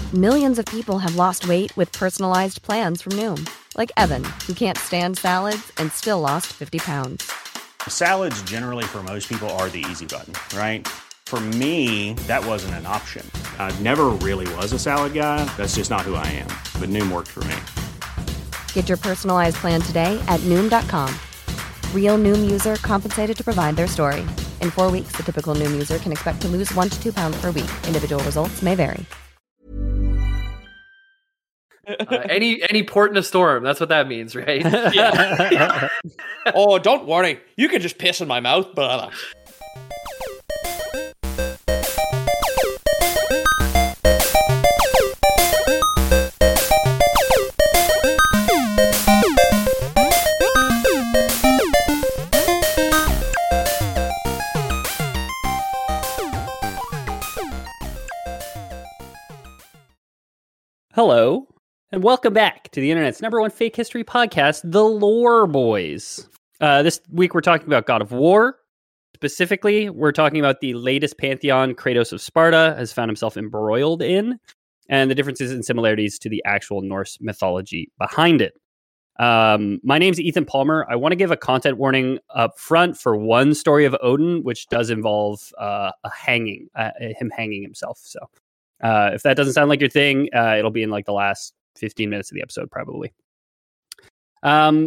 Millions of people have lost weight with personalized plans from Noom. Like Evan, who can't stand salads and still lost 50 pounds. Salads generally for most people are the easy button, right? For me, that wasn't an option. I never really was a salad guy. That's just not who I am. But Noom worked for me. Get your personalized plan today at Noom.com. Real Noom user compensated to provide their story. In 4 weeks, the typical Noom user can expect to lose 1 to 2 pounds per week. Individual results may vary. Any port in a storm, that's what that means, right? Yeah. Oh, don't worry. You can just piss in my mouth, brother. Hello, and welcome back to the internet's number one fake history podcast, The Lore Boys. This week we're talking about God of War. Specifically, we're talking about the latest pantheon Kratos of Sparta has found himself embroiled in, and the differences and similarities to the actual Norse mythology behind it. My name's Ethan Palmer. I want to give a content warning up front for one story of Odin, which does involve him hanging himself. So if that doesn't sound like your thing, it'll be in like the last 15 minutes of the episode, probably. I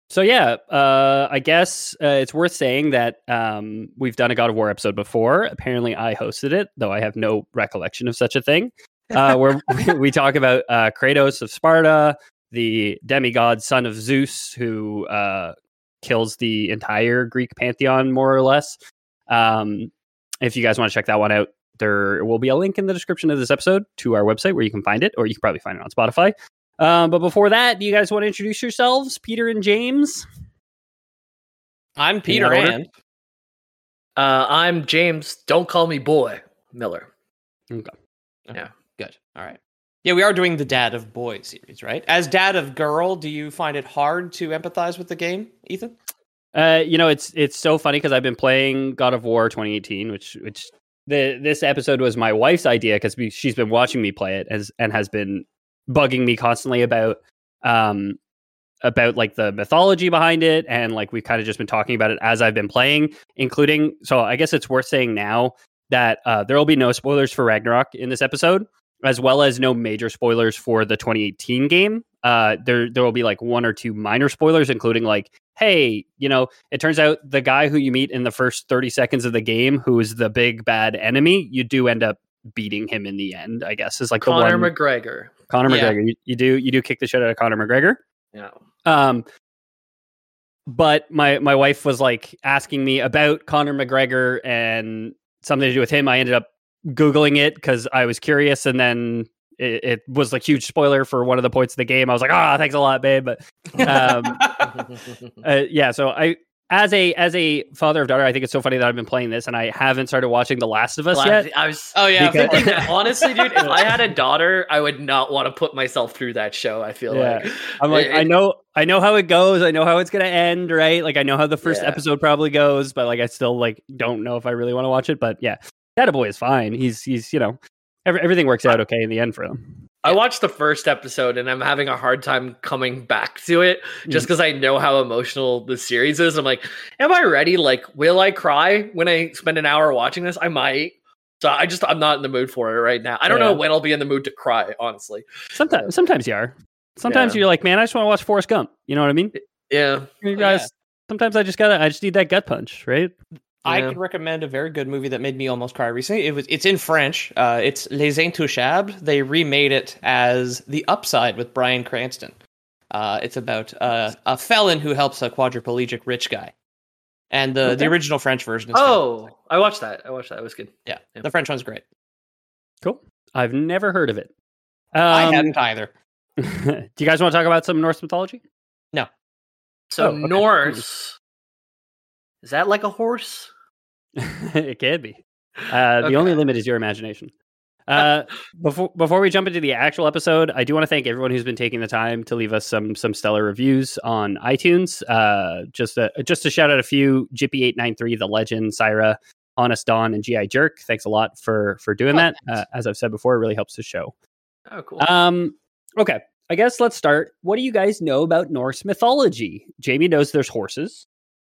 guess it's worth saying that we've done a God of War episode before. Apparently I hosted it, though I have no recollection of such a thing, where we talk about Kratos of Sparta, the demigod son of Zeus, who kills the entire Greek pantheon, more or less. If you guys want to check that one out, there will be a link in the description of this episode to our website where you can find it, or you can probably find it on Spotify. But before that, do you guys want to introduce yourselves, Peter and James? I'm Peter and I'm James. Don't call me boy Miller. Okay. Yeah, good. All right. Yeah, we are doing the Dad of Boy series, right? As Dad of Girl, do you find it hard to empathize with the game, Ethan? It's so funny because I've been playing God of War 2018, which this episode was my wife's idea because she's been watching me play it and has been bugging me constantly about like the mythology behind it, and like we've kind of just been talking about it as I've been playing, including. So I guess it's worth saying now that there will be no spoilers for Ragnarok in this episode, as well as no major spoilers for the 2018 game. There will be like one or two minor spoilers, including like, hey, it turns out the guy who you meet in the first 30 seconds of the game, who is the big bad enemy, you do end up beating him in the end, I guess, is like Conor McGregor. Conor McGregor. You do kick the shit out of Conor McGregor. Yeah. But my wife was like asking me about Conor McGregor and something to do with him. I ended up Googling it because I was curious, and then it was like huge spoiler for one of the points of the game. I was like, thanks a lot, babe. But so I, as a father of daughter, I think it's so funny that I've been playing this and I haven't started watching The Last of Us yet. Thinking that, honestly, dude, if I had a daughter, I would not want to put myself through that show. I feel like I'm like, I know how it goes. I know how it's going to end, right? Like I know how the first episode probably goes, but like I still like don't know if I really want to watch it. But yeah, Data Boy is fine. He's everything works out okay in the end for him. I watched the first episode and I'm having a hard time coming back to it just because I know how emotional the series is. I'm like, am I ready? Like, will I cry when I spend an hour watching this? I might. So I'm not in the mood for it right now. I don't know when I'll be in the mood to cry, honestly. Sometimes you are. Sometimes you're like, man, I just want to watch Forrest Gump. You know what I mean? Yeah. You guys, sometimes I just need that gut punch, right? I could recommend a very good movie that made me almost cry recently. It's in French. It's Les Intouchables. They remade it as The Upside with Bryan Cranston. It's about a felon who helps a quadriplegic rich guy. And the original French version is good. I watched that. It was good. Yeah, the French one's great. Cool. I've never heard of it. I hadn't either. Do you guys want to talk about some Norse mythology? No. So Norse, is that like a horse? It can be. The only limit is your imagination. Before we jump into the actual episode, I do want to thank everyone who's been taking the time to leave us some stellar reviews on iTunes. Just to shout out a few: Jippy893, The Legend, Syra, Honest Dawn, and GI Jerk. Thanks a lot for doing that. As I've said before, it really helps the show. Oh, cool. Okay. I guess let's start. What do you guys know about Norse mythology? Jamie knows there's horses.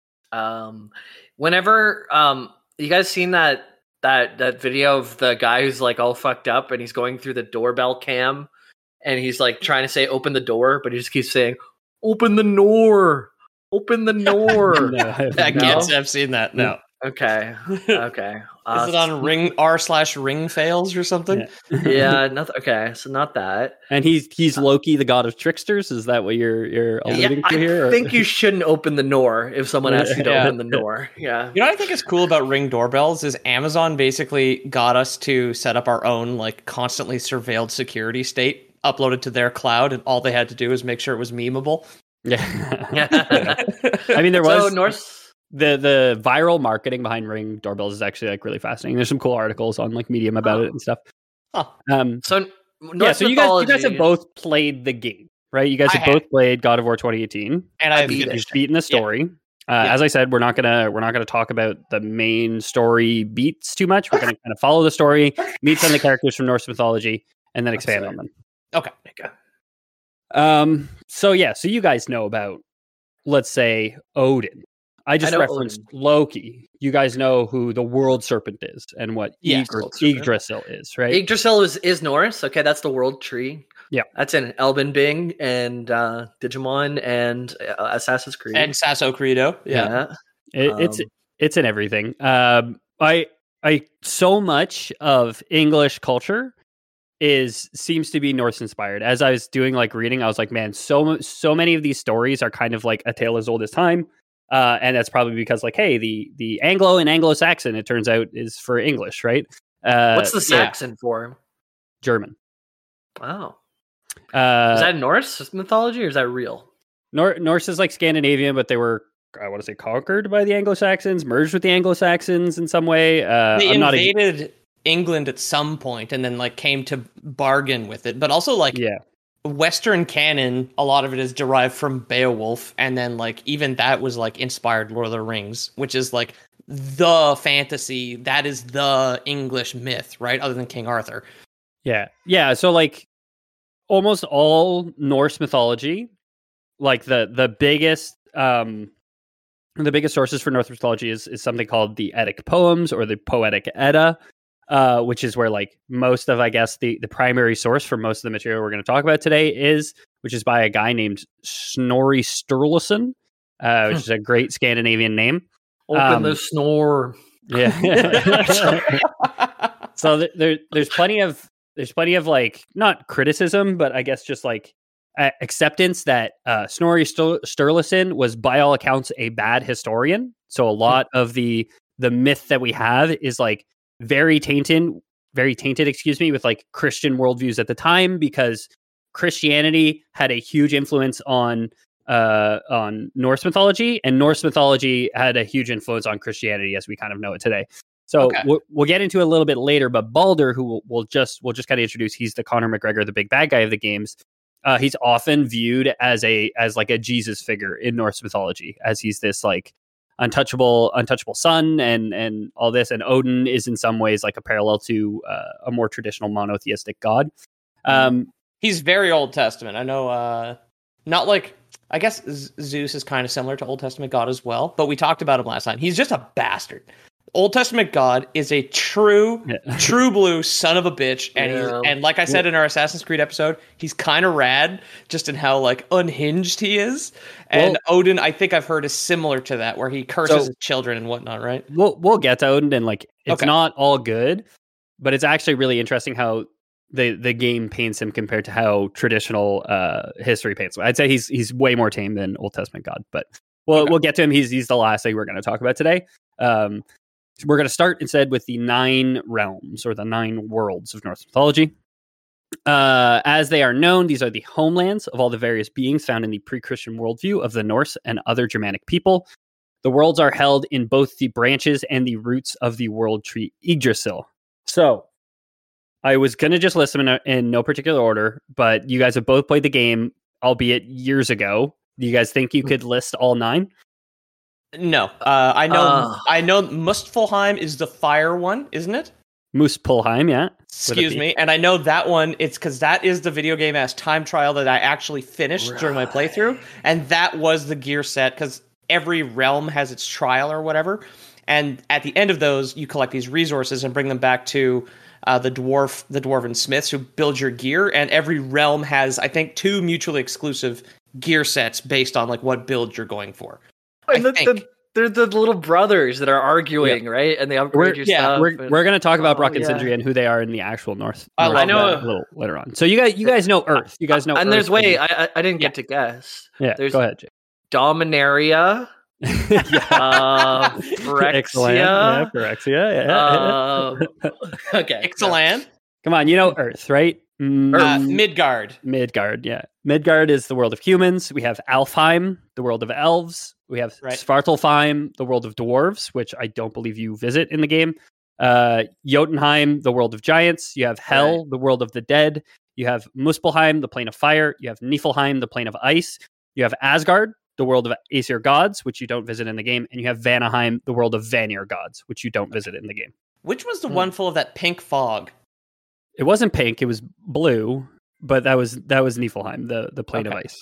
Whenever you guys seen that video of the guy who's like all fucked up and he's going through the doorbell cam and he's like trying to say open the door, but he just keeps saying open the door, open the door. No, I I haven't. can't say I've seen that. No. Okay. Is it on ring fails or something? Yeah, nothing. Okay, so not that. And he's Loki, the god of tricksters. Is that what you're alluding to here? I think you shouldn't open the door if someone asks you to Yeah. open the door. Yeah. You know what I think is cool about Ring doorbells is Amazon basically got us to set up our own like constantly surveilled security state uploaded to their cloud, and all they had to do was make sure it was memeable. Yeah. I mean, there was So Norse. the viral marketing behind Ring doorbells is actually like really fascinating. There's some cool articles on like Medium about it and stuff. Huh. So So you guys have both played the game, right? You guys have both played God of War 2018, And I've beat finished you've it. beaten the story. As I said, we're not gonna talk about the main story beats too much. We're gonna kind of follow the story, meet some of the characters from Norse mythology, and then expand on them. Okay. So you guys know about, let's say, Odin. I just know referenced Odin. Loki. You guys know who the world serpent is and what Yes. Yggdrasil is, right? Yggdrasil is Norse. Okay, that's the world tree. Yeah. That's in Elben Bing and Digimon and Assassin's Creed. And Sasso Credo. Yeah. It's in everything. I so much of English culture seems to be Norse inspired. As I was doing like reading, I was like, man, so many of these stories are kind of like a tale as old as time. And that's probably because like, hey, the Anglo and Anglo-Saxon, it turns out, is for English, right? What's the Saxon for? German. Wow. Is that Norse mythology or is that real? Norse is like Scandinavian, but they were, I want to say, conquered by the Anglo-Saxons, merged with the Anglo-Saxons in some way. They I'm invaded England at some point and then like came to bargain with it. But also like Western canon, a lot of it is derived from Beowulf, and then like even that was like inspired Lord of the Rings, which is like the fantasy that is the English myth, right? Other than King Arthur. Yeah. So like almost all Norse mythology, like the biggest sources for Norse mythology is something called the Eddic poems or the Poetic Edda, which is where like most of, I guess, the primary source for most of the material we're going to talk about today is, which is by a guy named Snorri Sturluson, which is a great Scandinavian name. Open the snore. Yeah. So there's plenty of like, not criticism, but I guess just like acceptance that Snorri Sturluson was by all accounts a bad historian. So a lot of the myth that we have is like very tainted, with like Christian worldviews at the time, because Christianity had a huge influence on Norse mythology, and Norse mythology had a huge influence on Christianity as we kind of know it today. So we'll get into it a little bit later, but Baldur, who we'll just kind of introduce, he's the Conor McGregor, the big bad guy of the games. He's often viewed as like a Jesus figure in Norse mythology, as he's this like untouchable son and all this. And Odin is in some ways like a parallel to a more traditional monotheistic god. He's very Old Testament. I know, not like, I guess Zeus is kind of similar to Old Testament God as well, but we talked about him last time. He's just a bastard. Old Testament God is a true blue son of a bitch, and like I said in our Assassin's Creed episode, he's kind of rad, just in how like unhinged he is. And Odin, I think I've heard, is similar to that, where he curses his children and whatnot. Right? We'll get to Odin, and like it's not all good, but it's actually really interesting how the game paints him compared to how traditional history paints him. I'd say he's way more tame than Old Testament God, but we'll get to him. He's the last thing we're going to talk about today. We're going to start instead with the 9 realms, or the 9 worlds of Norse mythology. As they are known, these are the homelands of all the various beings found in the pre-Christian worldview of the Norse and other Germanic people. The worlds are held in both the branches and the roots of the world tree Yggdrasil. So, I was going to just list them in no particular order, but you guys have both played the game, albeit years ago. Do you guys think you could list all 9? No, I know Muspelheim is the fire one, isn't it? Muspelheim, yeah. Excuse me. And I know that one, it's because that is the video game as time trial that I actually finished during my playthrough. And that was the gear set, because every realm has its trial or whatever. And at the end of those, you collect these resources and bring them back to the dwarven smiths who build your gear. And every realm has, I think, 2 mutually exclusive gear sets based on like what build you're going for. And they're the little brothers that are arguing, right? And they upgrade your stuff. We're going to talk about Brock and Sindri and who they are in the actual North. I know a little later on. So you guys know Earth. You guys know. And Earth there's I didn't get to guess. Yeah, there's go ahead, Jake. Dominaria. Phyrexia. Phyrexia. Okay. Ixalan. Come on, you know Earth, right? Midgard. Midgard, yeah. Midgard is the world of humans. We have Alfheim, the world of elves. We have Svartalfheim, the world of dwarves, which I don't believe you visit in the game. Jotunheim, the world of giants. You have Hel, the world of the dead. You have Muspelheim, the plane of fire. You have Niflheim, the plane of ice. You have Asgard, the world of Aesir gods, which you don't visit in the game. And you have Vanaheim, the world of Vanir gods, which you don't visit in the game. Which was the one full of that pink fog? It wasn't pink, it was blue, but that was Niflheim, the plane of ice.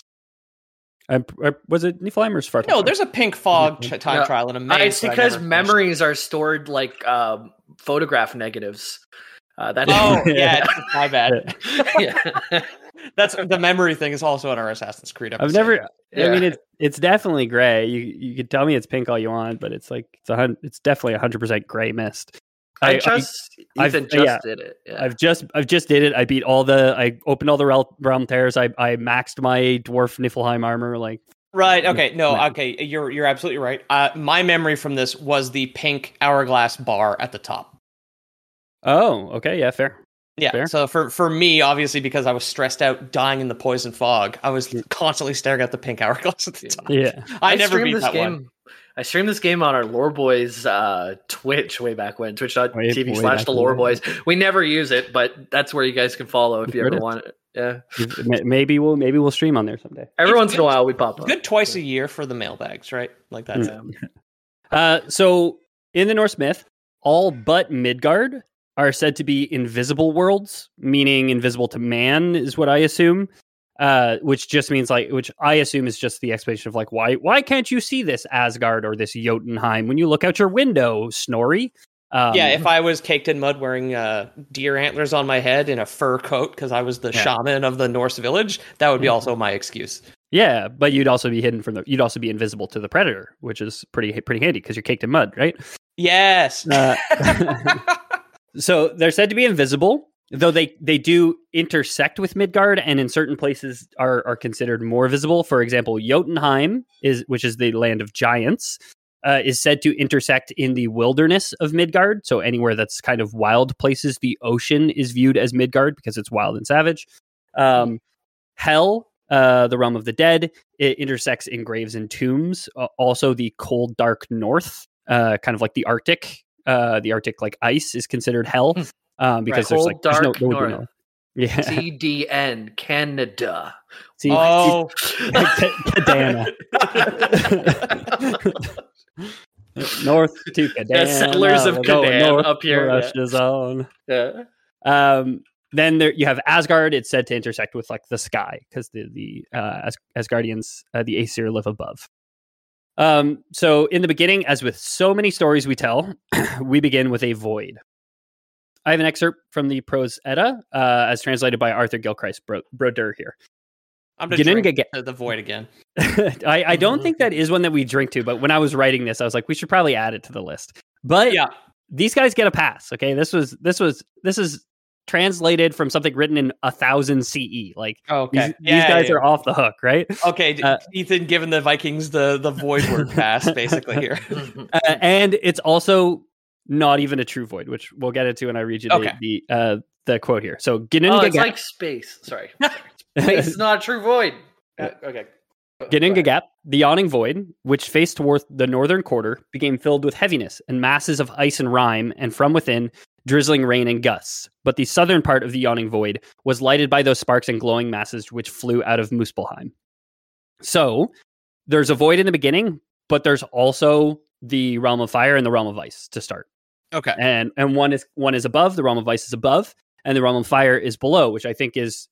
Was it Niflheim or Svartalfheim? No, there's a pink fog time trial in a maze. It's because memories are stored like photograph negatives. That's yeah, my bad. Yeah. That's the memory thing is also in our Assassin's Creed episode. I've never. I mean, it's definitely gray. You could tell me it's pink all you want, but it's like it's definitely 100% gray mist. Ethan just did it. Yeah. I've just did it. I opened all the realm tears. I maxed my dwarf Niflheim armor. Like right. Okay. No. Okay. You're absolutely right. My memory from this was the pink hourglass bar at the top. Oh. Okay. Yeah. Fair. Yeah. Fair. So for me, obviously, because I was stressed out, dying in the poison fog, I was constantly staring at the pink hourglass at the top. Yeah. I never beat that one. I streamed this game on our Lore Boys Twitch way back when, twitch.tv/the Lore Boys. We never use it, but that's where you guys can follow if you ever want it. Yeah. Maybe we'll stream on there someday. Every once in a while we pop up. Good twice a year for the mailbags, right? Like that. So in the Norse myth, all but Midgard are said to be invisible worlds, meaning invisible to man is what I assume. Which just means which I assume is just the explanation of why can't you see this Asgard or this Jotunheim when you look out your window, Snorri? If I was caked in mud wearing deer antlers on my head in a fur coat because I was the shaman of the Norse village, that would be also my excuse. Yeah, but you'd also be hidden you'd also be invisible to the predator, which is pretty handy because you're caked in mud, right? Yes. So they're said to be invisible. Though they do intersect with Midgard, and in certain places are considered more visible. For example, Jotunheim, which is the land of giants, is said to intersect in the wilderness of Midgard. So anywhere that's kind of wild places, the ocean is viewed as Midgard because it's wild and savage. Hel, the realm of the dead, it intersects in graves and tombs. Also, the cold, dark north, kind of like the Arctic like ice, is considered hell. Because there's cold, dark no north. Yeah. CDN, Canada. Cadana. North to Cadana. The settlers of Cadan up here. Russia's own. Yeah. Then you have Asgard. It's said to intersect with the sky because the Asgardians, the Aesir, live above. So in the beginning, as with so many stories we tell, we begin with a void. I have an excerpt from the Prose Edda, as translated by Arthur Gilchrist Broder here. I'm going to drink the void again. I don't think that is one that we drink to, but when I was writing this, I was like, we should probably add it to the list. But these guys get a pass. Okay, this is translated from something written in 1000 CE. These guys are off the hook, right? Okay, Ethan, given the Vikings the void word pass basically here, and it's also not even a true void, which we'll get into when I read you the quote here. So Ginnungagap. It's like space. Sorry. Space is not a true void. Okay. Ginnungagap, the yawning void, which faced toward the northern quarter, became filled with heaviness and masses of ice and rime, and from within, drizzling rain and gusts. But the southern part of the yawning void was lighted by those sparks and glowing masses which flew out of Muspelheim. So there's a void in the beginning, but there's also the realm of fire and the realm of ice to start. Okay. And one is above, the realm of ice is above, and the realm of fire is below, which I think is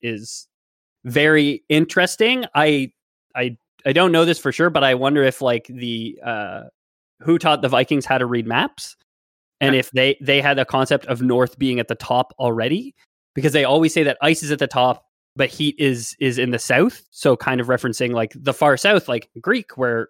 very interesting. I don't know this for sure, but I wonder if like the who taught the Vikings how to read maps, and if they had a concept of north being at the top already, because they always say that ice is at the top, but heat is in the south. So kind of referencing like the far south, like Greece, where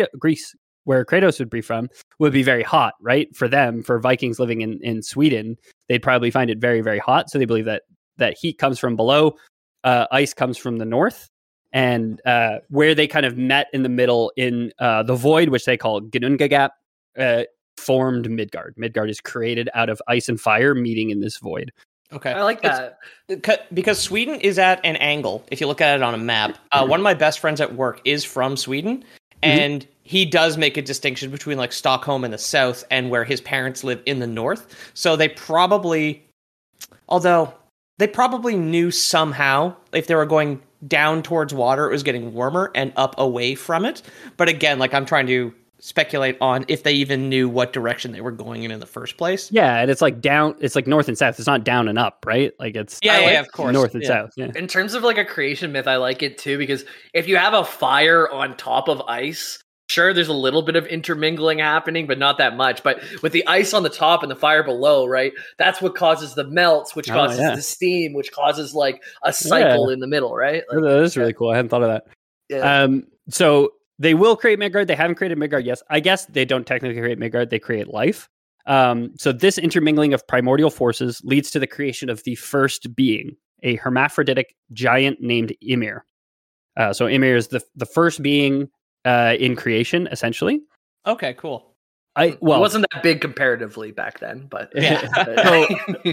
Kratos would be from, would be very hot, right? For them, for Vikings living in Sweden, they'd probably find it very, very hot. So they believe that heat comes from below, ice comes from the north, and where they kind of met in the middle in the void, which they call Ginnungagap, formed Midgard. Midgard is created out of ice and fire meeting in this void. Okay. I like that. Because Sweden is at an angle, if you look at it on a map. One of my best friends at work is from Sweden, and he does make a distinction between like Stockholm in the south and where his parents live in the north. So they probably, although they probably knew somehow if they were going down towards water, it was getting warmer, and up away from it. But again, like I'm trying to speculate on if they even knew what direction they were going in the first place. Yeah, and it's like down, it's like north and south. It's not down and up, right? Like it's of course, north and south. Yeah. In terms of like a creation myth, I like it too, because if you have a fire on top of ice, sure, there's a little bit of intermingling happening, but not that much. But with the ice on the top and the fire below, right, that's what causes the melts, which causes the steam, which causes like a cycle in the middle, right? Like, that is really cool. I hadn't thought of that. Yeah. So they will create Midgard. They haven't created Midgard, yes. I guess they don't technically create Midgard. They create life. So this intermingling of primordial forces leads to the creation of the first being, a hermaphroditic giant named Ymir. So Ymir is the first being in creation, essentially. Okay, cool. It wasn't that big comparatively back then, but yeah.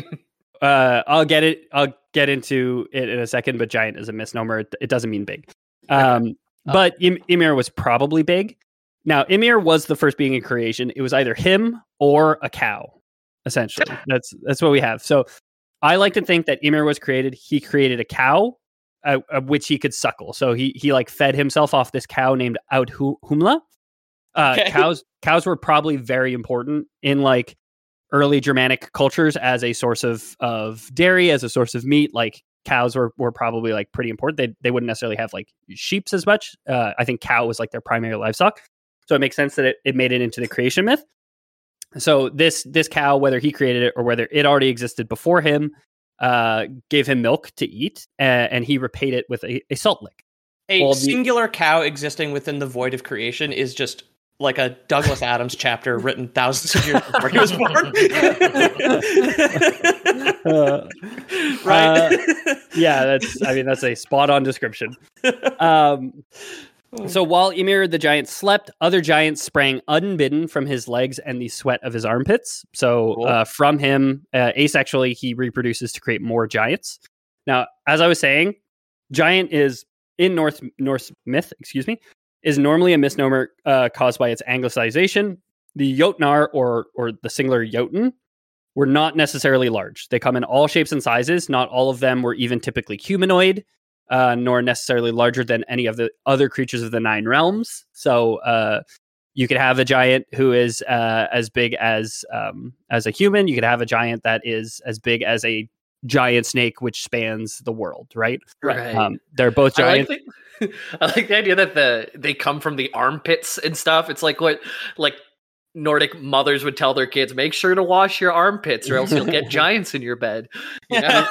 I'll get into it in a second, but giant is a misnomer. It doesn't mean big. But Ymir was probably big. Now, Ymir was the first being in creation. It was either him or a cow, essentially. That's what we have. So I like to think that Ymir was created. He created a cow, which he could suckle. So he like fed himself off this cow named Audhumla. Cows were probably very important in like early Germanic cultures as a source of dairy, as a source of meat. Like cows were probably like pretty important. They wouldn't necessarily have like sheeps as much. I think cow was like their primary livestock. So it makes sense that it made it into the creation myth. So this cow, whether he created it or whether it already existed before him, gave him milk to eat, and he repaid it with a salt lick. A singular cow existing within the void of creation is just like a Douglas Adams chapter written thousands of years before he was born. Right? Yeah, that's a spot on description. So while Ymir the giant slept, other giants sprang unbidden from his legs and the sweat of his armpits. So from him, asexually, he reproduces to create more giants. Now, as I was saying, giant is in Norse myth, is normally a misnomer caused by its anglicization. The Jotnar or the singular Jotun were not necessarily large. They come in all shapes and sizes. Not all of them were even typically humanoid, nor necessarily larger than any of the other creatures of the Nine Realms. So you could have a giant who is as big as a human. You could have a giant that is as big as a giant snake, which spans the world, right? Right. They're both giant. I like the idea that they come from the armpits and stuff. It's like what Nordic mothers would tell their kids: make sure to wash your armpits, or else you'll get giants in your bed. You know?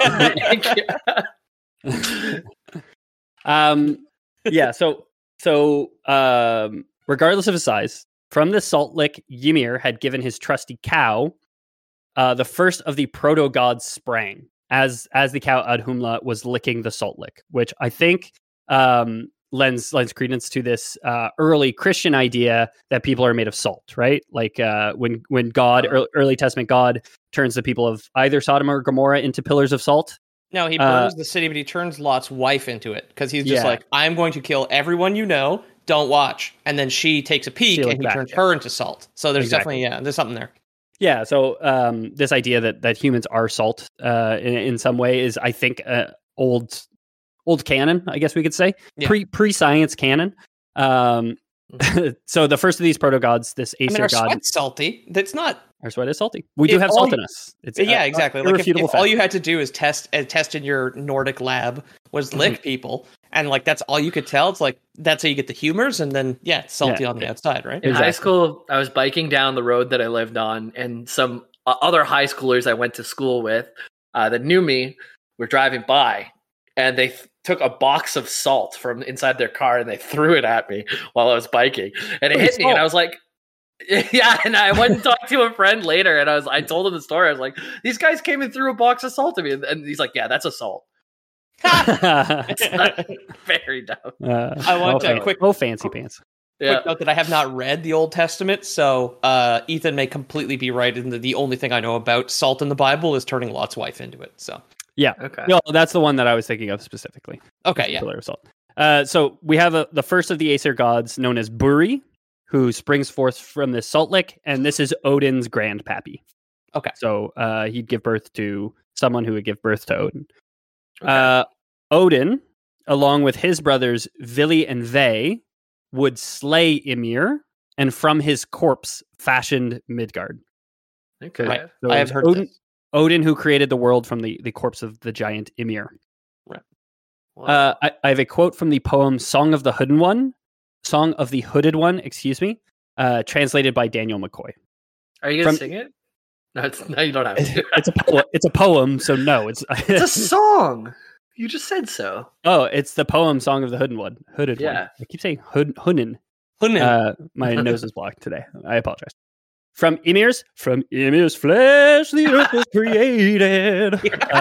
So regardless of his size, from the salt lick, Ymir had given his trusty cow. The first of the proto gods sprang as the cow Audhumla was licking the salt lick, which I think lends credence to this early Christian idea that people are made of salt, right? Like when God, early Testament God, turns the people of either Sodom or Gomorrah into pillars of salt. No, he burns the city, but he turns Lot's wife into it because he's just like, I'm going to kill everyone you know. Don't watch. And then she takes a peek and he turns her into salt. So there's definitely, there's something there. Yeah, so this idea that humans are salt in some way is, I think, old canon, I guess we could say, pre-science canon. So the first of these proto gods, this Aesir our god, sweat's salty. That's not. our sweat is salty. We do have salt in us. It's Exactly. Like irrefutable if fact. all you had to do is test in your Nordic lab was lick people, and like that's all you could tell. It's like that's how you get the humors, and then it's salty on the outside, right? In high Exactly. school, I was biking down the road that I lived on, and some other high schoolers I went to school with that knew me were driving by, and they took a box of salt from inside their car and they threw it at me while I was biking, and it hit me, and I was like, yeah. And I went and talked to a friend later, and I told him the story. I was like, these guys came and threw a box of salt at me, and he's like, yeah, that's a salt. It's not very dumb. I want a quick fancy pants. Quick note that I have not read the Old Testament, so Ethan may completely be right in the only thing I know about salt in the Bible is turning Lot's wife into it. So Yeah. Okay. No, that's the one that I was thinking of specifically. okay, yeah. Pillar of salt. So we have the first of the Aesir gods known as Buri, who springs forth from this salt lick, and this is Odin's grandpappy. Okay. So he'd give birth to someone who would give birth to Odin. Okay. Odin, along with his brothers Vili and Ve, would slay Ymir, and from his corpse fashioned Midgard. Okay. Right. So I it have was heard Odin, this. Odin who created the world from the corpse of the giant Ymir. Wow. I have a quote from the poem "Song of the Hooded One," excuse me, translated by Daniel McCoy. Are you gonna from- sing it? No, you don't have to. It's a poem, so no, it's It's a song. You just said so. oh, it's the poem "Song of the Hooded One." Yeah. I keep saying Hunin. Hunin. My nose is blocked today. I apologize. From Ymir's flesh, the earth was created.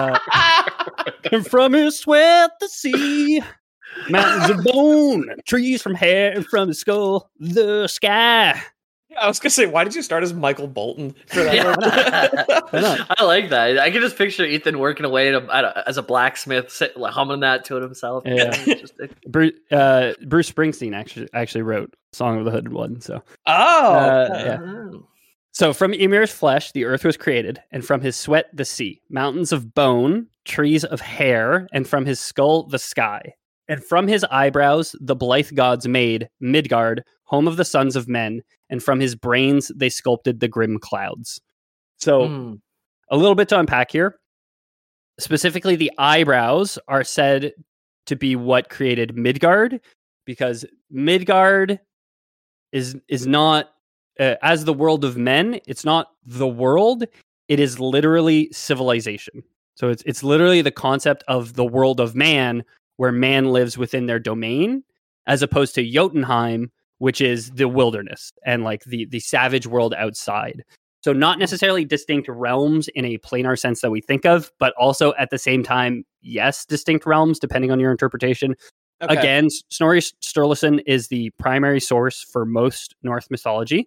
And from his sweat, the sea, mountains of bone, trees from hair, and from his skull, the sky. I was gonna say, why did you start as Michael Bolton for that? Why not? I like that. I can just picture Ethan working away as a blacksmith, humming that to himself. Yeah. It's just- Bruce Springsteen actually wrote "Song of the Hooded One." So, Okay. yeah. So from Ymir's flesh, the earth was created, and from his sweat, the sea, mountains of bone, trees of hair, and from his skull, the sky. And from his eyebrows, the blithe gods made Midgard, home of the sons of men, and from his brains, they sculpted the grim clouds. So, a little bit to unpack here. Specifically, the eyebrows are said to be what created Midgard, because Midgard is not as the world of men. It's not the world. It is literally civilization. So it's literally the concept of the world of man, where man lives within their domain, as opposed to Jotunheim, which is the wilderness and like the savage world outside. So not necessarily distinct realms in a planar sense that we think of, but also at the same time, yes, distinct realms, depending on your interpretation. Okay. Again, Snorri Sturluson is the primary source for most Norse mythology.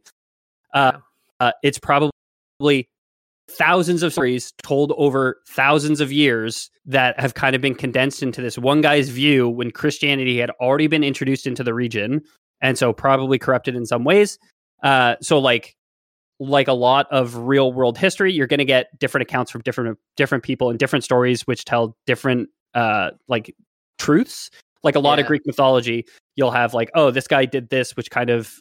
It's probably thousands of stories told over thousands of years that have kind of been condensed into this one guy's view when Christianity had already been introduced into the region, and so probably corrupted in some ways. So like a lot of real world history, you're going to get different accounts from different people and different stories which tell different like truths. Like a lot of Greek mythology, you'll have like, oh, this guy did this, which kind of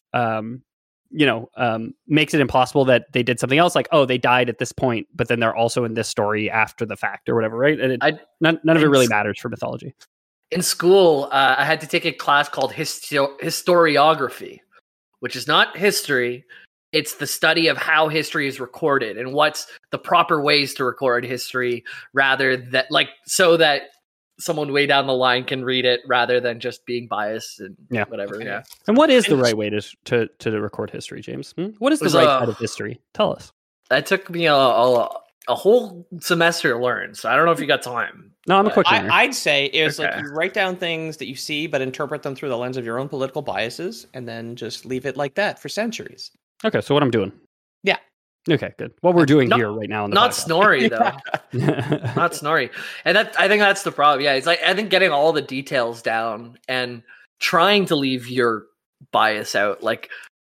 makes it impossible that they did something else. Like, oh, they died at this point, but then they're also in this story after the fact or whatever, right? And none of it really matters for mythology. In school, I had to take a class called historiography, which is not history. It's the study of how history is recorded and what's the proper ways to record history, rather that so that someone way down the line can read it rather than just being biased and whatever. Okay. Yeah. And what is the right way to record history, James? What is the right side of history? Tell us. That took me a whole semester to learn, so I don't know if you got time. No, I'm a quick learner. I'd say it's Okay. like you write down things that you see, but interpret them through the lens of your own political biases, and then just leave it like that for centuries. Okay, so what I'm doing. Yeah. Okay, good. What we're doing Not- here right now in the Not podcast. Snorri though. Not Snorri. And I think that's the problem. Yeah, it's like I think getting all the details down trying to leave your bias out. Like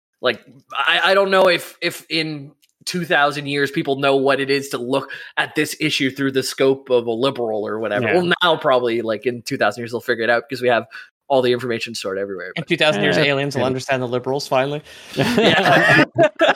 I don't know if in 2,000 years people know what it is to look at this issue through the scope of a liberal or whatever. Yeah. Well, now probably like in 2,000 years they'll figure it out because we have all the information stored everywhere. In 2,000 years, aliens will maybe. understand the liberals finally. Yeah.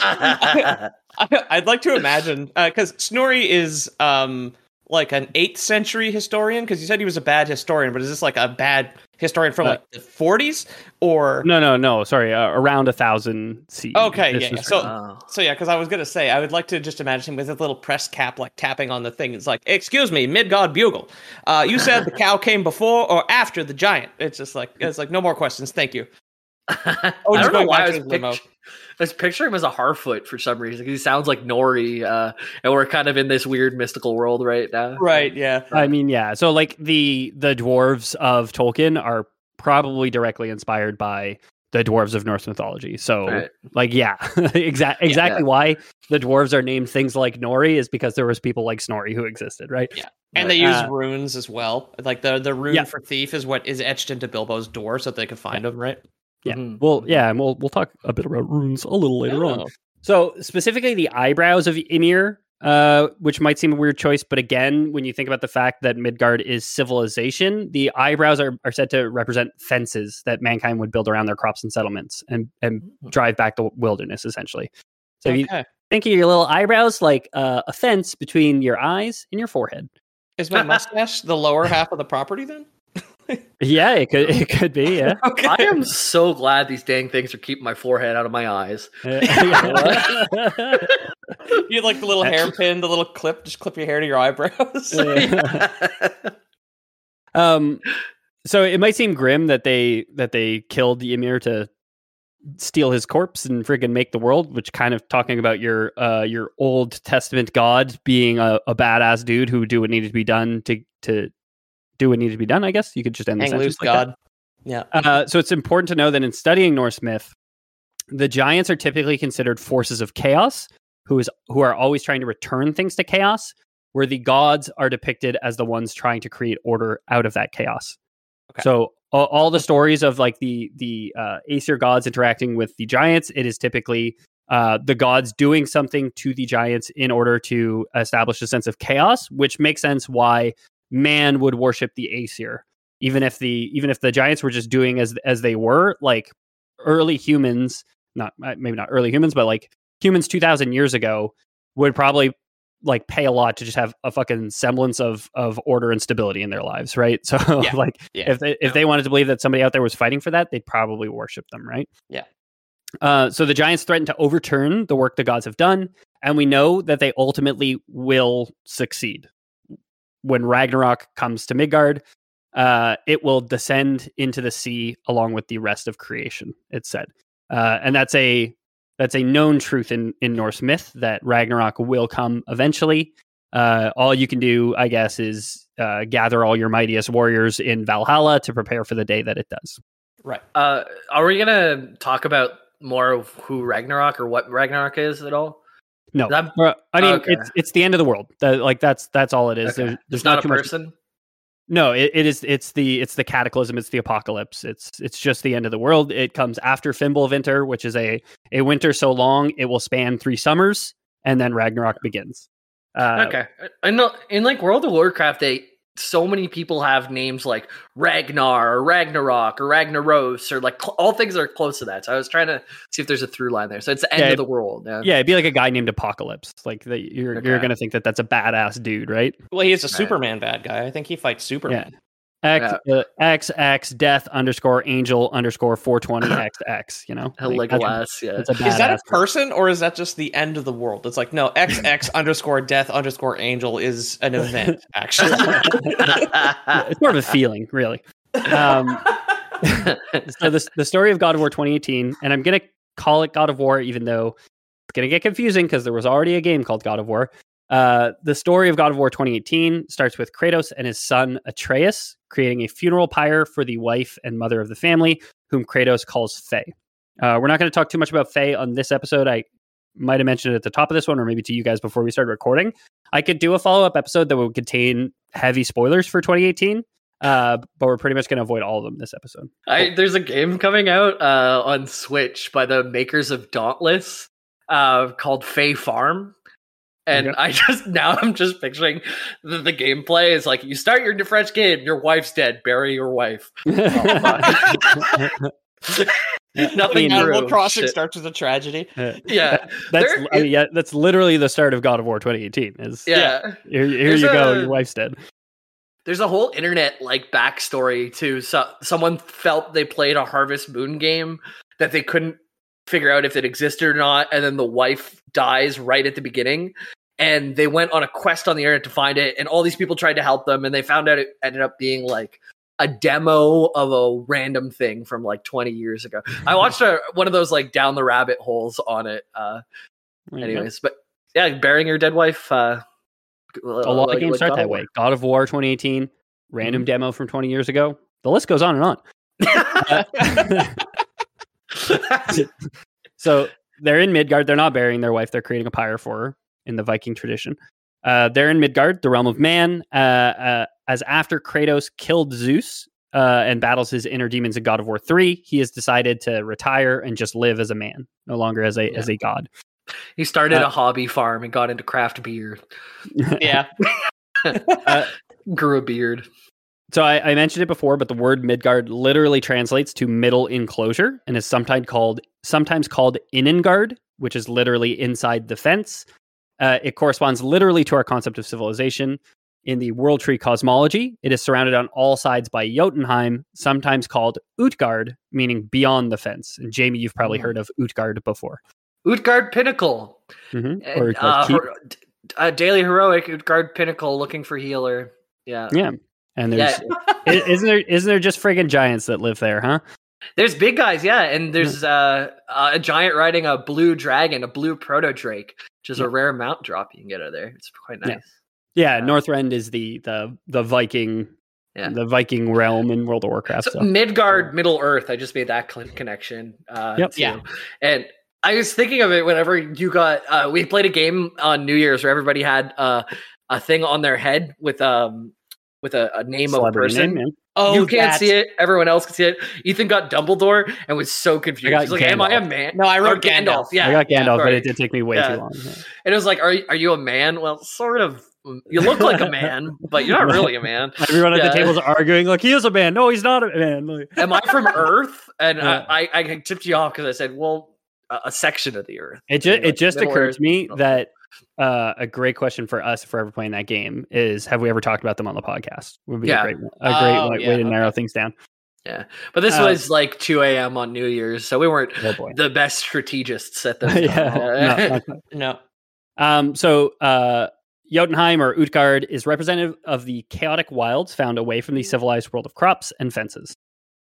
I'd like to imagine, because Snorri is like an 8th century historian, because you said he was a bad historian, but is this like a bad historian from like the 40s? Or No. Sorry, around 1000 CE. Okay, This yeah. was So yeah, because I was gonna say, I would like to just imagine him with his little press cap, like tapping on the thing. It's like, excuse me, Midgard Bugle. You said the cow came before or after the giant? It's like no more questions, thank you. I just don't know going why back I to was, the limo. I was picturing him as a Harfoot for some reason, because he sounds like Nori, and we're kind of in this weird mystical world right now. Right, yeah. I mean, yeah. So like the dwarves of Tolkien are probably directly inspired by the dwarves of Norse mythology. So Right. like, yeah, exactly why the dwarves are named things like Nori is because there was people like Snorri who existed, right? Yeah. And they use runes as well. Like the rune for thief is what is etched into Bilbo's door so that they can find him, right? Yeah. Mhm. Well, yeah, and we'll talk a bit about runes a little later on. Oh. So specifically the eyebrows of Ymir, which might seem a weird choice, but again, when you think about the fact that Midgard is civilization, the eyebrows are said to represent fences that mankind would build around their crops and settlements and drive back the wilderness, essentially. So if you think of your little eyebrows like a fence between your eyes and your forehead. Is my mustache the lower half of the property then? Yeah, it could be, yeah. Okay. I am so glad these dang things are keeping my forehead out of my eyes. You had like the little hairpin, the little clip, just clip your hair to your eyebrows. So it might seem grim that they killed Ymir to steal his corpse and friggin' make the world, which kind of talking about your Old Testament God being a badass dude who do what needed to be done to do what needed to be done. I guess you could just end the Hang sentence loose, like God. that. Yeah. So it's important to know that in studying Norse myth, the giants are typically considered forces of chaos who are always trying to return things to chaos, where the gods are depicted as the ones trying to create order out of that chaos. Okay. So all the stories of like the Aesir gods interacting with the giants, it is typically the gods doing something to the giants in order to establish a sense of chaos, which makes sense why man would worship the Aesir, even if the giants were just doing as they were. Like early humans, maybe not early humans, but like humans 2,000 years ago would probably like pay a lot to just have a fucking semblance of order and stability in their lives, right? So if they wanted to believe that somebody out there was fighting for that, they'd probably worship them, right? Yeah. So the giants threaten to overturn the work the gods have done, and we know that they ultimately will succeed. When Ragnarok comes to Midgard, it will descend into the sea along with the rest of creation, it's said. And that's a known truth in Norse myth, that Ragnarok will come eventually. All you can do, I guess, is gather all your mightiest warriors in Valhalla to prepare for the day that it does. Right. Are we gonna talk about more of who Ragnarok or what Ragnarok is at all? No, I mean it's the end of the world. That's all it is. Okay. There's not a too much. person. No, it's the cataclysm. It's the apocalypse. It's just the end of the world. It comes after Fimbulvinter, which is a winter so long it will span 3 summers, and then Ragnarok begins. Okay, I know in like World of Warcraft, so many people have names like Ragnar or Ragnarok or Ragnaros or like all things are close to that. So I was trying to see if there's a through line there. So it's the end of the world. Yeah, it'd be like a guy named Apocalypse. Like you're going to think that that's a badass dude, right? Well, he is a Superman bad guy. I think he fights Superman. Yeah. XX death _angel _420 XX, you know? Legolas, yeah. Is that a person or is that just the end of the world? It's like, no, XX _death _angel is an event, actually. It's more of a feeling, really. So the story of God of War 2018, and I'm going to call it God of War, even though it's going to get confusing because there was already a game called God of War. The story of God of War 2018 starts with Kratos and his son Atreus creating a funeral pyre for the wife and mother of the family, whom Kratos calls Faye. We're not going to talk too much about Faye on this episode. I might have mentioned it at the top of this one, or maybe to you guys before we started recording. I could do a follow-up episode that would contain heavy spoilers for 2018, but we're pretty much going to avoid all of them this episode. There's a game coming out on Switch by the makers of Dauntless called Fae Farm. And I'm just picturing the gameplay is like, you start your French game, your wife's dead, bury your wife. Nothing. Animal Crossing starts with a tragedy. That's literally the start of God of War 2018. Here you go, your wife's dead. There's a whole internet like backstory too. So someone felt they played a Harvest Moon game that they couldn't figure out if it existed or not, and then the wife dies right at the beginning. And they went on a quest on the internet to find it, and all these people tried to help them, and they found out it ended up being like a demo of a random thing from like 20 years ago. I watched one of those like down the rabbit holes on it. Anyways, but yeah, burying your dead wife. A lot of games start that way. God of War 2018, random demo from 20 years ago. The list goes on and on. So they're in Midgard. They're not burying their wife. They're creating a pyre for her in the Viking tradition. They're in Midgard, the realm of man, as after Kratos killed Zeus and battles his inner demons in God of War 3, he has decided to retire and just live as a man, no longer as a god. He started a hobby farm and got into craft beer. Yeah. Grew a beard. So I mentioned it before, but the word Midgard literally translates to middle enclosure and is sometimes called Innengard, which is literally inside the fence. It corresponds literally to our concept of civilization. In the World Tree cosmology, it is surrounded on all sides by Jotunheim, sometimes called Utgard, meaning beyond the fence. And Jamie, you've probably heard of Utgard before. Utgard Pinnacle. Mm-hmm. Or daily heroic, Utgard Pinnacle, looking for healer. Yeah. Yeah. And there's isn't there just friggin' giants that live there, huh? There's big guys, yeah, and there's a giant riding a blue dragon, a blue proto drake, which is a rare mount drop you can get out of there. It's quite nice. Yeah, Northrend is the Viking, the Viking realm in World of Warcraft. So Midgard, Middle Earth. I just made that connection. Yeah, and I was thinking of it whenever you got. We played a game on New Year's where everybody had a thing on their head with a name of a person. Name, you can't see it. Everyone else can see it. Ethan got Dumbledore and was so confused. He's like, "Am I a man?" No, I wrote Gandalf. Yeah, I got Gandalf, but it did take me way too long. Yeah. And it was like, "Are you a man?" Well, sort of. You look like a man, but you're not really a man. Everyone at the table is arguing, like, he is a man. No, he's not a man. Like, am I from Earth? And I tipped you off because I said, well, a section of the Earth. It just occurred to me that a great question for us if we're ever playing that game is, have we ever talked about them on the podcast? Would be a great way to narrow things down. Yeah, but this was like 2 a.m. on New Year's, so we weren't the best strategists at the time. No. So Jotunheim or Utgard is representative of the chaotic wilds found away from the civilized world of crops and fences.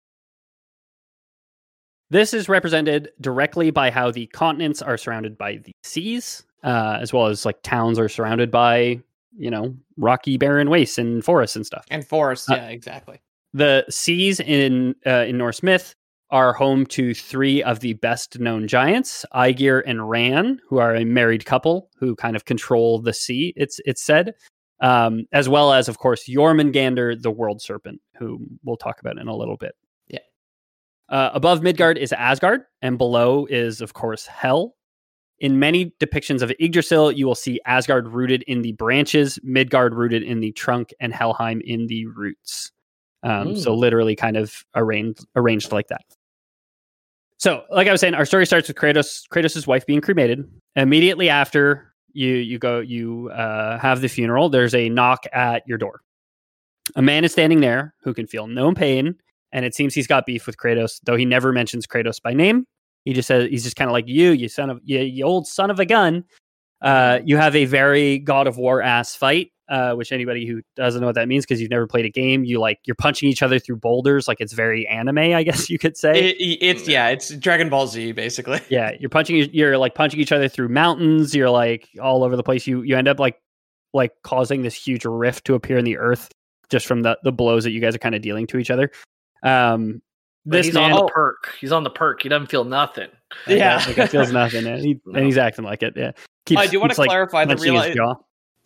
This is represented directly by how the continents are surrounded by the seas, as well as like towns are surrounded by, rocky, barren wastes and forests and stuff. And forests, yeah, exactly. The seas in Norse myth are home to 3 of the best known giants, Aegir and Ran, who are a married couple who kind of control the sea, it's said, as well as, of course, Jormungandr, the world serpent, who we'll talk about in a little bit. Yeah. Above Midgard is Asgard, and below is, of course, Hel. In many depictions of Yggdrasil, you will see Asgard rooted in the branches, Midgard rooted in the trunk, and Helheim in the roots. So literally kind of arranged like that. So, like I was saying, our story starts with Kratos' wife being cremated. Immediately after you have the funeral, there's a knock at your door. A man is standing there who can feel no pain, and it seems he's got beef with Kratos, though he never mentions Kratos by name. He just says, he's just kind of like, you old son of a gun. You have a very God of War ass fight. Which anybody who doesn't know what that means, because you've never played a game, you're punching each other through boulders, like it's very anime, I guess you could say. It's Dragon Ball Z basically. Yeah, you're punching each other through mountains. You're like all over the place. You end up like causing this huge rift to appear in the earth just from the blows that you guys are kind of dealing to each other. On the perk. He's on the perk. He doesn't feel nothing. Yeah, he feels nothing, and he's acting like it. Yeah. I do want to clarify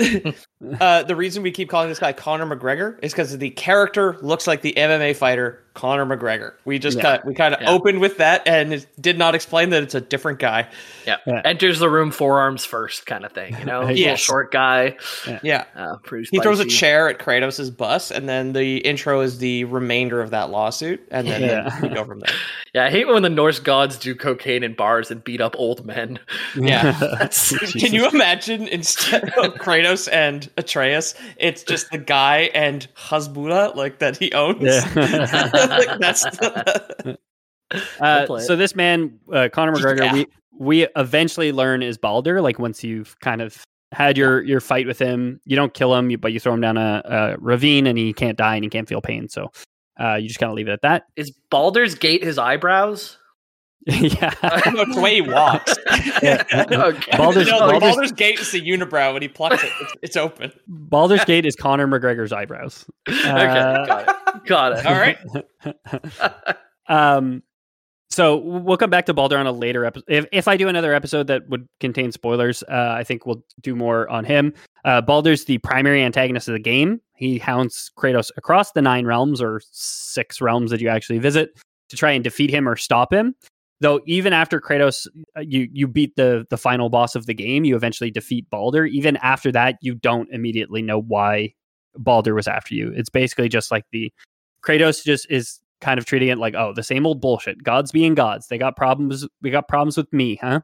the reason we keep calling this guy Conor McGregor is because the character looks like the MMA fighter Conor McGregor. We just Yeah. we kind of opened with that, and it did not explain that it's a different guy. Yeah. Enters the room forearms first kind of thing, you know? Yes. Little short guy. Yeah. Pretty He throws a spicy. chair at Kratos' bus, and then the intro is the remainder of that lawsuit, and then we go from there. Yeah, I hate when the Norse gods do cocaine in bars and beat up old men. Yeah. That's Can you imagine instead of Kratos and Atreus, it's just the guy and Hasbulla, like that he owns? Yeah. Like, that's I'll play So it. this man, Conor Just- McGregor, yeah. we eventually learn is Baldur. Like once you've kind of had your fight with him, you don't kill him, but you throw him down a ravine, and he can't die and he can't feel pain. So you just kind of leave it at that. Is Baldur's Gate his eyebrows? Yeah. No, it's the way he walks. Okay. Baldur's- No, Baldur's- Baldur's Gate is the unibrow. When he plucks it, it's open. Baldur's Gate is Conor McGregor's eyebrows. Okay, got it. All right. So we'll come back to Baldur on a later episode. If I do another episode that would contain spoilers, I think we'll do more on him. Baldur's the primary antagonist of the game. He hounds Kratos across the 9 realms, or 6 realms that you actually visit, to try and defeat him or stop him. Though even after Kratos, you beat the final boss of the game, you eventually defeat Baldur. Even after that, you don't immediately know why Baldur was after you. It's basically just like Kratos just is kind of treating it like, oh, the same old bullshit. Gods being gods. They got problems. We got problems with me, huh?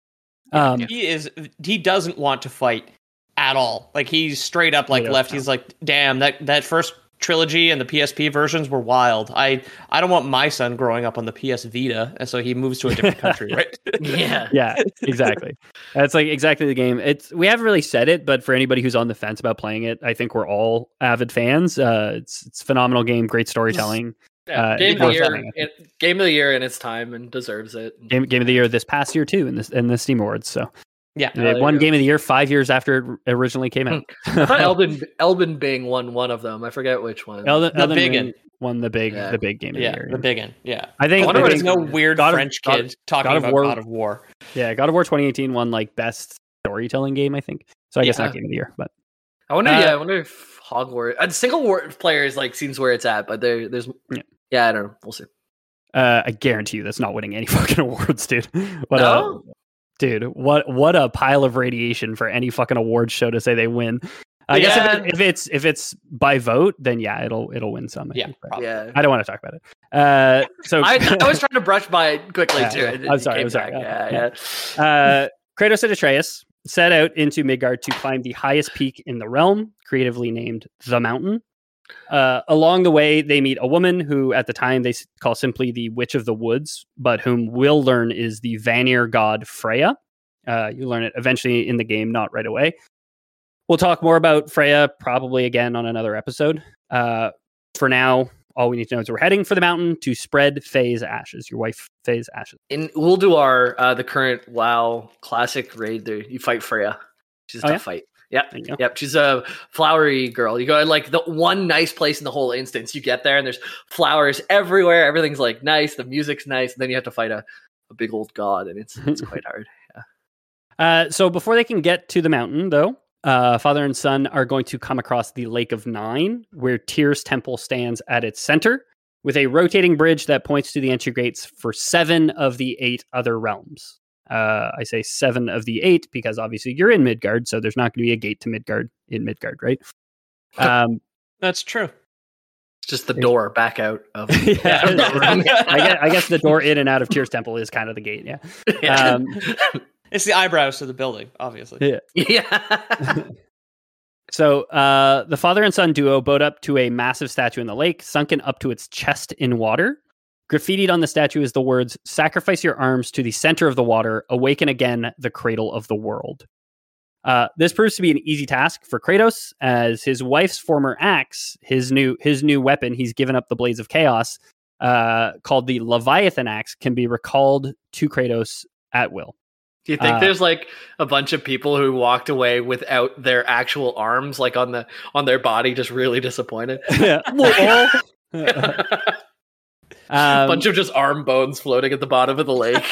He doesn't want to fight at all. Like he's straight up like Yeah. left. He's like, damn, that first trilogy and the PSP versions were wild. I don't want my son growing up on the PS Vita, and so he moves to a different country, right? Yeah. Yeah, exactly. That's like exactly the game. We haven't really said it, but for anybody who's on the fence about playing it, I think we're all avid fans. It's a phenomenal game, great storytelling. Yeah, game of the year in its time, and deserves it. Game of the year this past year too, in the Steam Awards. So Yeah. it won Game of the Year 5 years after it originally came out. I thought Elden Bing won one of them. I forget which one. Elden big Ring one. won the big Yeah. Game of the Year. The big one. Yeah. I think. I wonder I what think- it's No weird God of- French God- kid talking God of about War- God of War. Yeah, God of War 2018 won like best storytelling game, I think. So I guess Yeah. not Game of the Year, but I wonder. I wonder if Hogwarts, single war player is like seems where it's at, but there's. Yeah, I don't know. We'll see. I guarantee you that's not winning any fucking awards, dude. No? Dude, what a pile of radiation for any fucking awards show to say they win. I guess if it's by vote, then yeah, it'll win some. I think, but probably. Yeah. I don't want to talk about it. So I was trying to brush by it quickly too. Yeah, I'm sorry. Yeah. Kratos and Atreus set out into Midgard to climb the highest peak in the realm, creatively named the Mountain. Along the way, they meet a woman who, at the time, they call simply the Witch of the Woods, but whom we'll learn is the Vanir god Freya. You learn it eventually in the game, not right away. We'll talk more about Freya probably again on another episode. For now, all we need to know is we're heading for the mountain to spread Faye's ashes, your wife Faye's ashes. And we'll do our the current WoW classic raid. There, you fight Freya. She's a tough fight. There you go. Yep. She's a flowery girl. You go like the one nice place in the whole instance. You get there and there's flowers everywhere. Everything's like nice. The music's nice. And then you have to fight a big old god, and it's quite hard. Yeah. So before they can get to the mountain, though, father and son are going to come across the Lake of Nine, where Tyr's temple stands at its center, with a rotating bridge that points to the entry gates for 7 of the 8 other realms. I say 7 of the 8 because obviously you're in Midgard, so there's not going to be a gate to Midgard in Midgard, right? That's true. It's just the door back out of Yeah. the room. I guess the door in and out of Tyr's temple is kind of the gate, yeah. Yeah. It's the eyebrows to the building, obviously. Yeah. So the father and son duo boat up to a massive statue in the lake, sunken up to its chest in water. Graffitied on the statue is the words, "Sacrifice your arms to the center of the water, awaken again the cradle of the world." This proves to be an easy task for Kratos, as his wife's former axe, his new weapon, he's given up the Blades of Chaos, called the Leviathan axe, can be recalled to Kratos at will. Do you think there's like a bunch of people who walked away without their actual arms, like on their body, just really disappointed? A bunch of just arm bones floating at the bottom of the lake.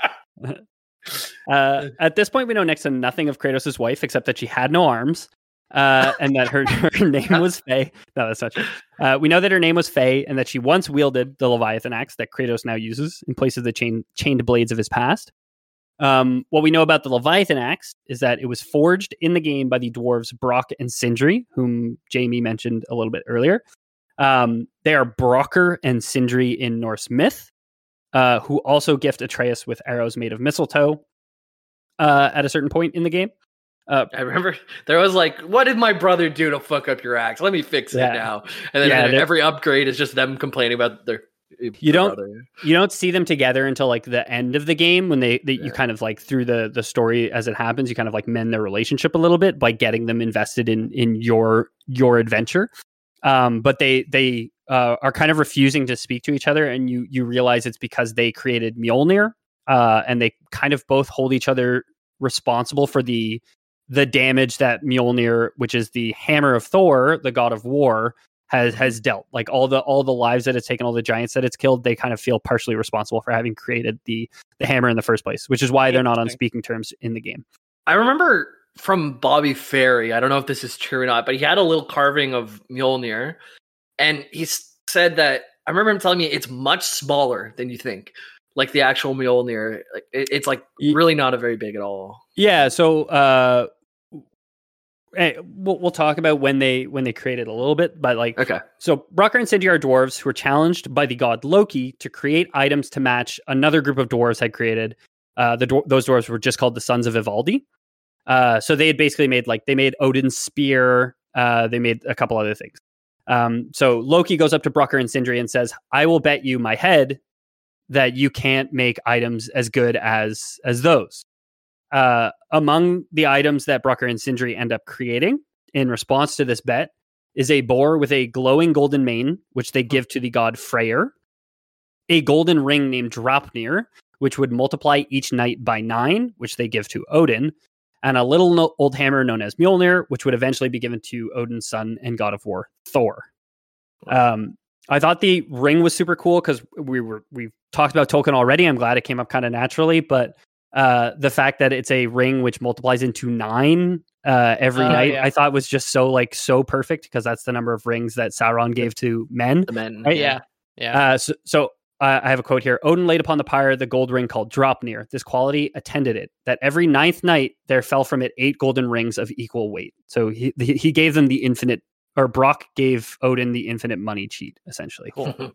At this point, we know next to nothing of Kratos' wife, except that she had no arms. and that her name was Faye. No, that's not true. We know that her name was Faye, and that she once wielded the Leviathan axe that Kratos now uses in place of the chained blades of his past. What we know about the Leviathan axe is that it was forged in the game by the dwarves Brock and Sindri, whom Jamie mentioned a little bit earlier. They are Brokkr and Sindri in Norse myth, who also gift Atreus with arrows made of mistletoe at a certain point in the game. I remember there was like, what did my brother do to fuck up your axe? Let me fix it now. And then every upgrade is just them complaining about their brother. You don't see them together until like the end of the game when you kind of like through the story as it happens, you kind of like mend their relationship a little bit by getting them invested in your adventure. But they are kind of refusing to speak to each other, and you realize it's because they created Mjolnir, and they kind of both hold each other responsible for the damage that Mjolnir, which is the hammer of Thor, the god of war, has dealt. Like all the lives that it's taken, all the giants that it's killed, they kind of feel partially responsible for having created the hammer in the first place, which is why they're not on speaking terms in the game. I remember from Bobby Ferry, I don't know if this is true or not, but he had a little carving of Mjolnir, and he said that, I remember him telling me it's much smaller than you think. Like the actual Mjolnir, like it's like really not a very big at all. Yeah, so we'll talk about when they created a little bit, but like, okay. So Brokkr and Sindri are dwarves who were challenged by the god Loki to create items to match another group of dwarves had created. Those dwarves were just called the Sons of Ivaldi. So they had basically made Odin's spear. They made a couple other things. So Loki goes up to Brokkr and Sindri and says, "I will bet you my head that you can't make items as good as those." Among the items that Brokkr and Sindri end up creating in response to this bet is a boar with a glowing golden mane, which they give to the god Freyr, a golden ring named Draupnir, which would multiply each night by 9, which they give to Odin, and a little old hammer known as Mjolnir, which would eventually be given to Odin's son and god of war, Thor. I thought the ring was super cool because we've talked about Tolkien already. I'm glad it came up kind of naturally, but the fact that it's a ring which multiplies into 9 every night, I thought was just so perfect, because that's the number of rings that Sauron gave to men. The men, right? yeah. So I have a quote here. Odin laid upon the pyre the gold ring called Draupnir. This quality attended it, that every 9th night there fell from it 8 golden rings of equal weight. So he gave them the infinite, or Brock gave Odin the infinite money cheat, essentially. Cool.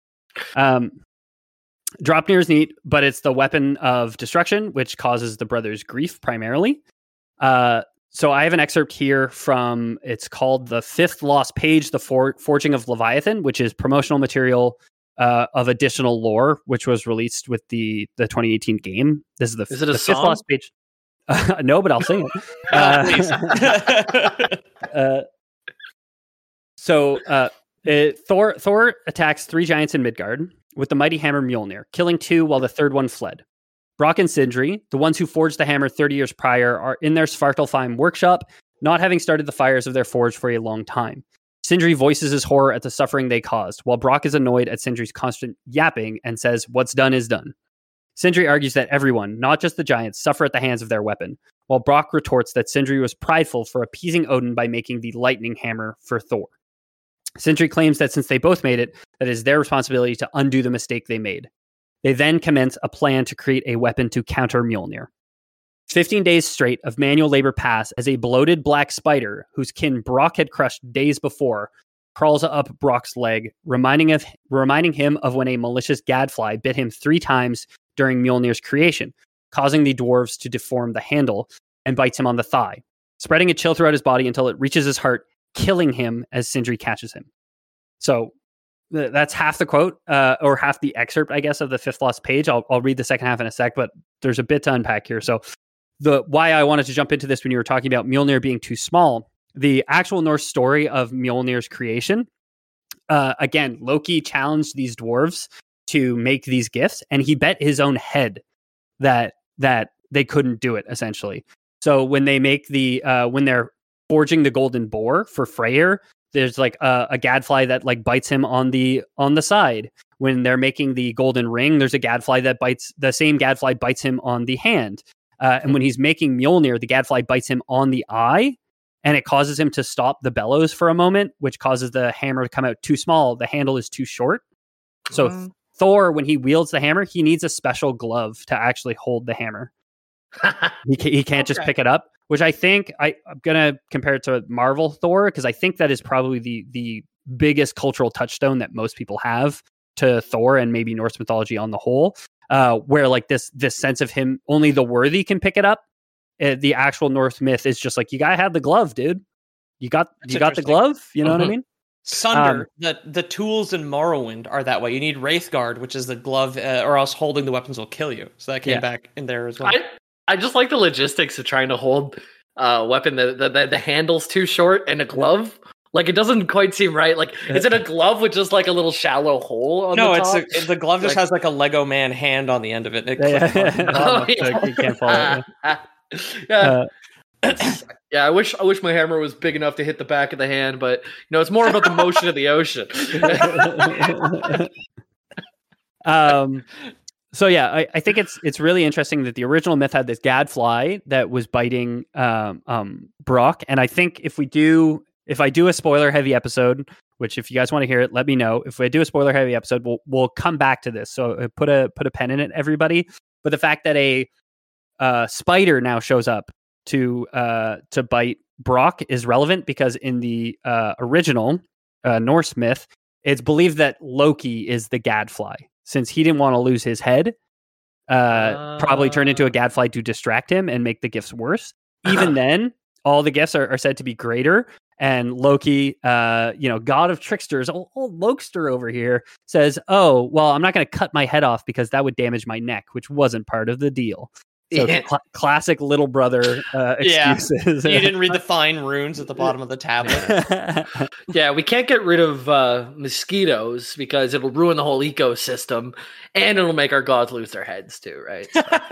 Draupnir is neat, but it's the weapon of destruction, which causes the brothers grief primarily. So I have an excerpt here from, it's called The Fifth Lost Page, The Forging of Leviathan, which is promotional material of additional lore, which was released with the 2018 game. This is Is it a the song? Fifth Lost Page. No, but I'll sing it. So Thor attacks 3 giants in Midgard with the mighty hammer Mjolnir, killing 2 while the third one fled. Brock and Sindri, the ones who forged the hammer 30 years prior, are in their Svartalfheim workshop, not having started the fires of their forge for a long time. Sindri voices his horror at the suffering they caused, while Brock is annoyed at Sindri's constant yapping and says, "What's done is done." Sindri argues that everyone, not just the giants, suffer at the hands of their weapon, while Brock retorts that Sindri was prideful for appeasing Odin by making the lightning hammer for Thor. Sindri claims that since they both made it, that it is their responsibility to undo the mistake they made. They then commence a plan to create a weapon to counter Mjolnir. 15 days straight of manual labor pass as a bloated black spider, whose kin Brock had crushed days before, crawls up Brock's leg, reminding him of when a malicious gadfly bit him 3 times during Mjolnir's creation, causing the dwarves to deform the handle, and bites him on the thigh, spreading a chill throughout his body until it reaches his heart, killing him as Sindri catches him. So that's half the quote, or half the excerpt, I guess, of the Fifth Lost Page. I'll read the second half in a sec, but there's a bit to unpack here. So why I wanted to jump into this when you were talking about Mjolnir being too small, the actual Norse story of Mjolnir's creation, again, Loki challenged these dwarves to make these gifts, and he bet his own head that they couldn't do it, essentially. So when they make when they're forging the golden boar for Freyr, there's like a gadfly that like bites him on the side. When they're making the golden ring, there's a gadfly that the same gadfly bites him on the hand. And when he's making Mjolnir, the gadfly bites him on the eye. and it causes him to stop the bellows for a moment, which causes the hammer to come out too small. The handle is too short. So Thor, when he wields the hammer, he needs a special glove to actually hold the hammer. He can't just pick it up, which I think I'm going to compare it to Marvel Thor, because I think that is probably the biggest cultural touchstone that most people have to Thor and maybe Norse mythology on the whole, where like this sense of him, only the worthy can pick it up. The actual Norse myth is just like, you gotta have the glove, dude. You got the glove. You know what I mean? Sunder, the tools in Morrowind are that way. You need Wraithguard, which is the glove, or else holding the weapons will kill you. So that came back in there as well. I just like the logistics of trying to hold a weapon that the handle's too short and a glove. Like, it doesn't quite seem right. Like, is it a glove with just like a little shallow hole on the top? No, the glove just has like a Lego man hand on the end of it. And You can't follow it. Yeah. I wish my hammer was big enough to hit the back of the hand, but it's more about the motion of the ocean. So yeah, I think it's really interesting that the original myth had this gadfly that was biting Brock, and I think if I do a spoiler heavy episode, which if you guys want to hear it, let me know. If I do a spoiler heavy episode, we'll come back to this. So put a pen in it, everybody. But the fact that a spider now shows up to bite Brock is relevant, because in the original Norse myth, it's believed that Loki is the gadfly, since he didn't want to lose his head. Probably turned into a gadfly to distract him and make the gifts worse. Even then, all the gifts are said to be greater. And Loki, god of tricksters, old Lokester over here, says, "Oh, well, I'm not going to cut my head off because that would damage my neck," which wasn't part of the deal. So classic little brother excuses. You didn't read the fine runes at the bottom of the tablet. Yeah, we can't get rid of mosquitoes because it'll ruin the whole ecosystem, and it'll make our gods lose their heads too, right?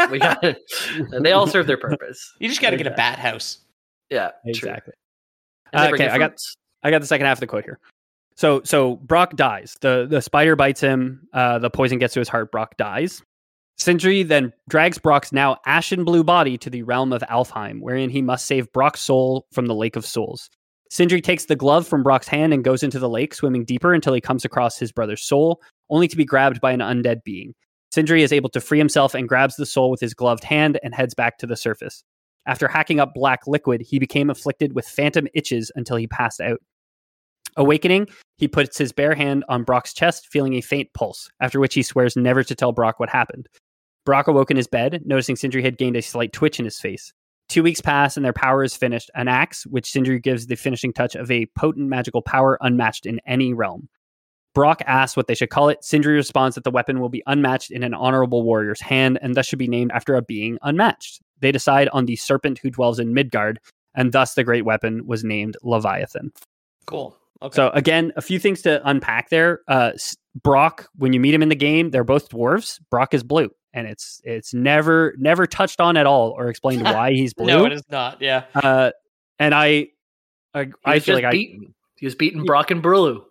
So they all serve their purpose. You just got to get a bat house. Yeah, exactly. Okay, I got the second half of the quote here. So Brock dies. The spider bites him. The poison gets to his heart. Brock dies. Sindri then drags Brock's now ashen blue body to the realm of Alfheim, wherein he must save Brock's soul from the Lake of Souls. Sindri takes the glove from Brock's hand and goes into the lake, swimming deeper until he comes across his brother's soul, only to be grabbed by an undead being. Sindri is able to free himself and grabs the soul with his gloved hand and heads back to the surface. After hacking up black liquid, he became afflicted with phantom itches until he passed out. Awakening, he puts his bare hand on Brock's chest, feeling a faint pulse, after which he swears never to tell Brock what happened. Brock awoke in his bed, noticing Sindri had gained a slight twitch in his face. 2 weeks pass and their power is finished, an axe, which Sindri gives the finishing touch of a potent magical power unmatched in any realm. Brock asks what they should call it. Sindri responds that the weapon will be unmatched in an honorable warrior's hand, and thus should be named after a being unmatched. They decide on the serpent who dwells in Midgard, and thus the great weapon was named Leviathan. Cool. Okay. So again, a few things to unpack there. Brock, when you meet him in the game, they're both dwarves. Brock is blue, and it's never touched on at all or explained why he's blue. No, it is not. Yeah. And I feel like he was beating Brock and Blue.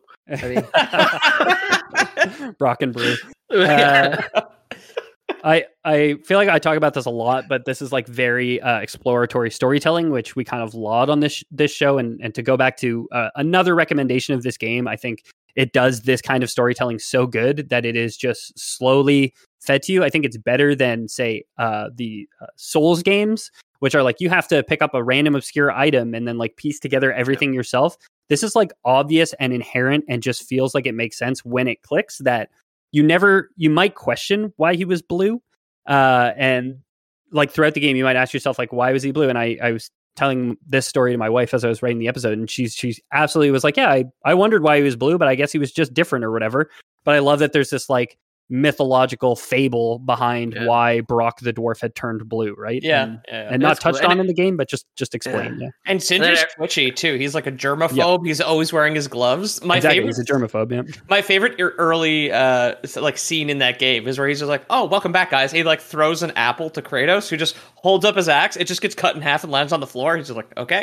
Brock and Blue. I feel like I talk about this a lot, but this is like very exploratory storytelling, which we kind of laud on this show. And to go back to another recommendation of this game, I think it does this kind of storytelling so good that it is just slowly fed to you. I think it's better than, say, the Souls games, which are like you have to pick up a random obscure item and then like piece together everything yourself. This is like obvious and inherent and just feels like it makes sense when it clicks, that you might question why he was blue. And like throughout the game, you might ask yourself, like, why was he blue? And I was telling this story to my wife as I was writing the episode, and she's absolutely was like, yeah, I wondered why he was blue, but I guess he was just different or whatever. But I love that there's this like mythological fable behind why Brock the dwarf had turned blue, right? And not touched on in the game, but just explained. Yeah. And Sindri's twitchy too. He's like a germaphobe. He's always wearing his gloves. He's a germaphobe. Yeah. My favorite early like scene in that game is where he's just like, "Oh, welcome back, guys." He like throws an apple to Kratos, who just holds up his axe. It just gets cut in half and lands on the floor. He's just like, "Okay."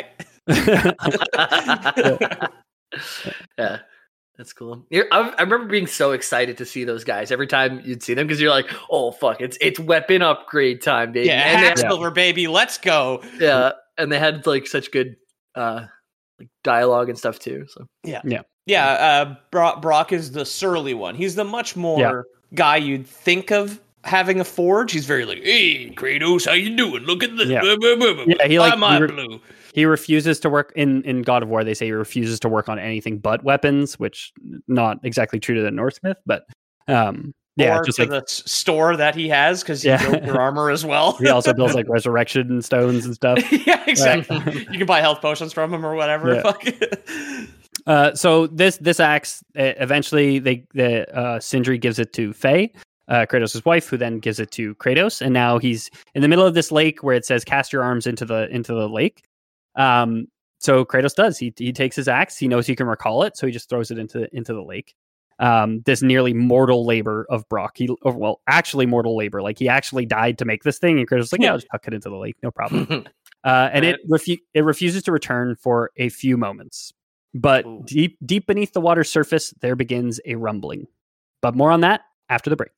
Yeah. That's cool. I remember being so excited to see those guys every time you'd see them, because you're like, "Oh fuck, it's weapon upgrade time, baby!" Yeah, and silver baby, let's go. Yeah, and they had like such good like dialogue and stuff too. So Brock is the surly one. He's the much more guy you'd think of having a forge. He's very like, hey, Kratos, how you doing? Look at this. Blue. He refuses to work in God of War. They say he refuses to work on anything but weapons, which not exactly true to the Norse myth, but just like the store that he has because he built your armor as well. He also builds like resurrection stones and stuff. Yeah, exactly. You can buy health potions from him or whatever. Yeah. So this axe eventually Sindri gives it to Faye, Kratos' wife, who then gives it to Kratos, and now he's in the middle of this lake where it says cast your arms into the lake. So Kratos does. He takes his axe. He knows he can recall it, so he just throws it into the lake. This nearly mortal labor of Brock. Actually mortal labor. Like he actually died to make this thing, and Kratos was like, "Yeah, I'll just huck it into the lake, no problem." And it refuses to return for a few moments. But deep beneath the water's surface, there begins a rumbling. But more on that after the break.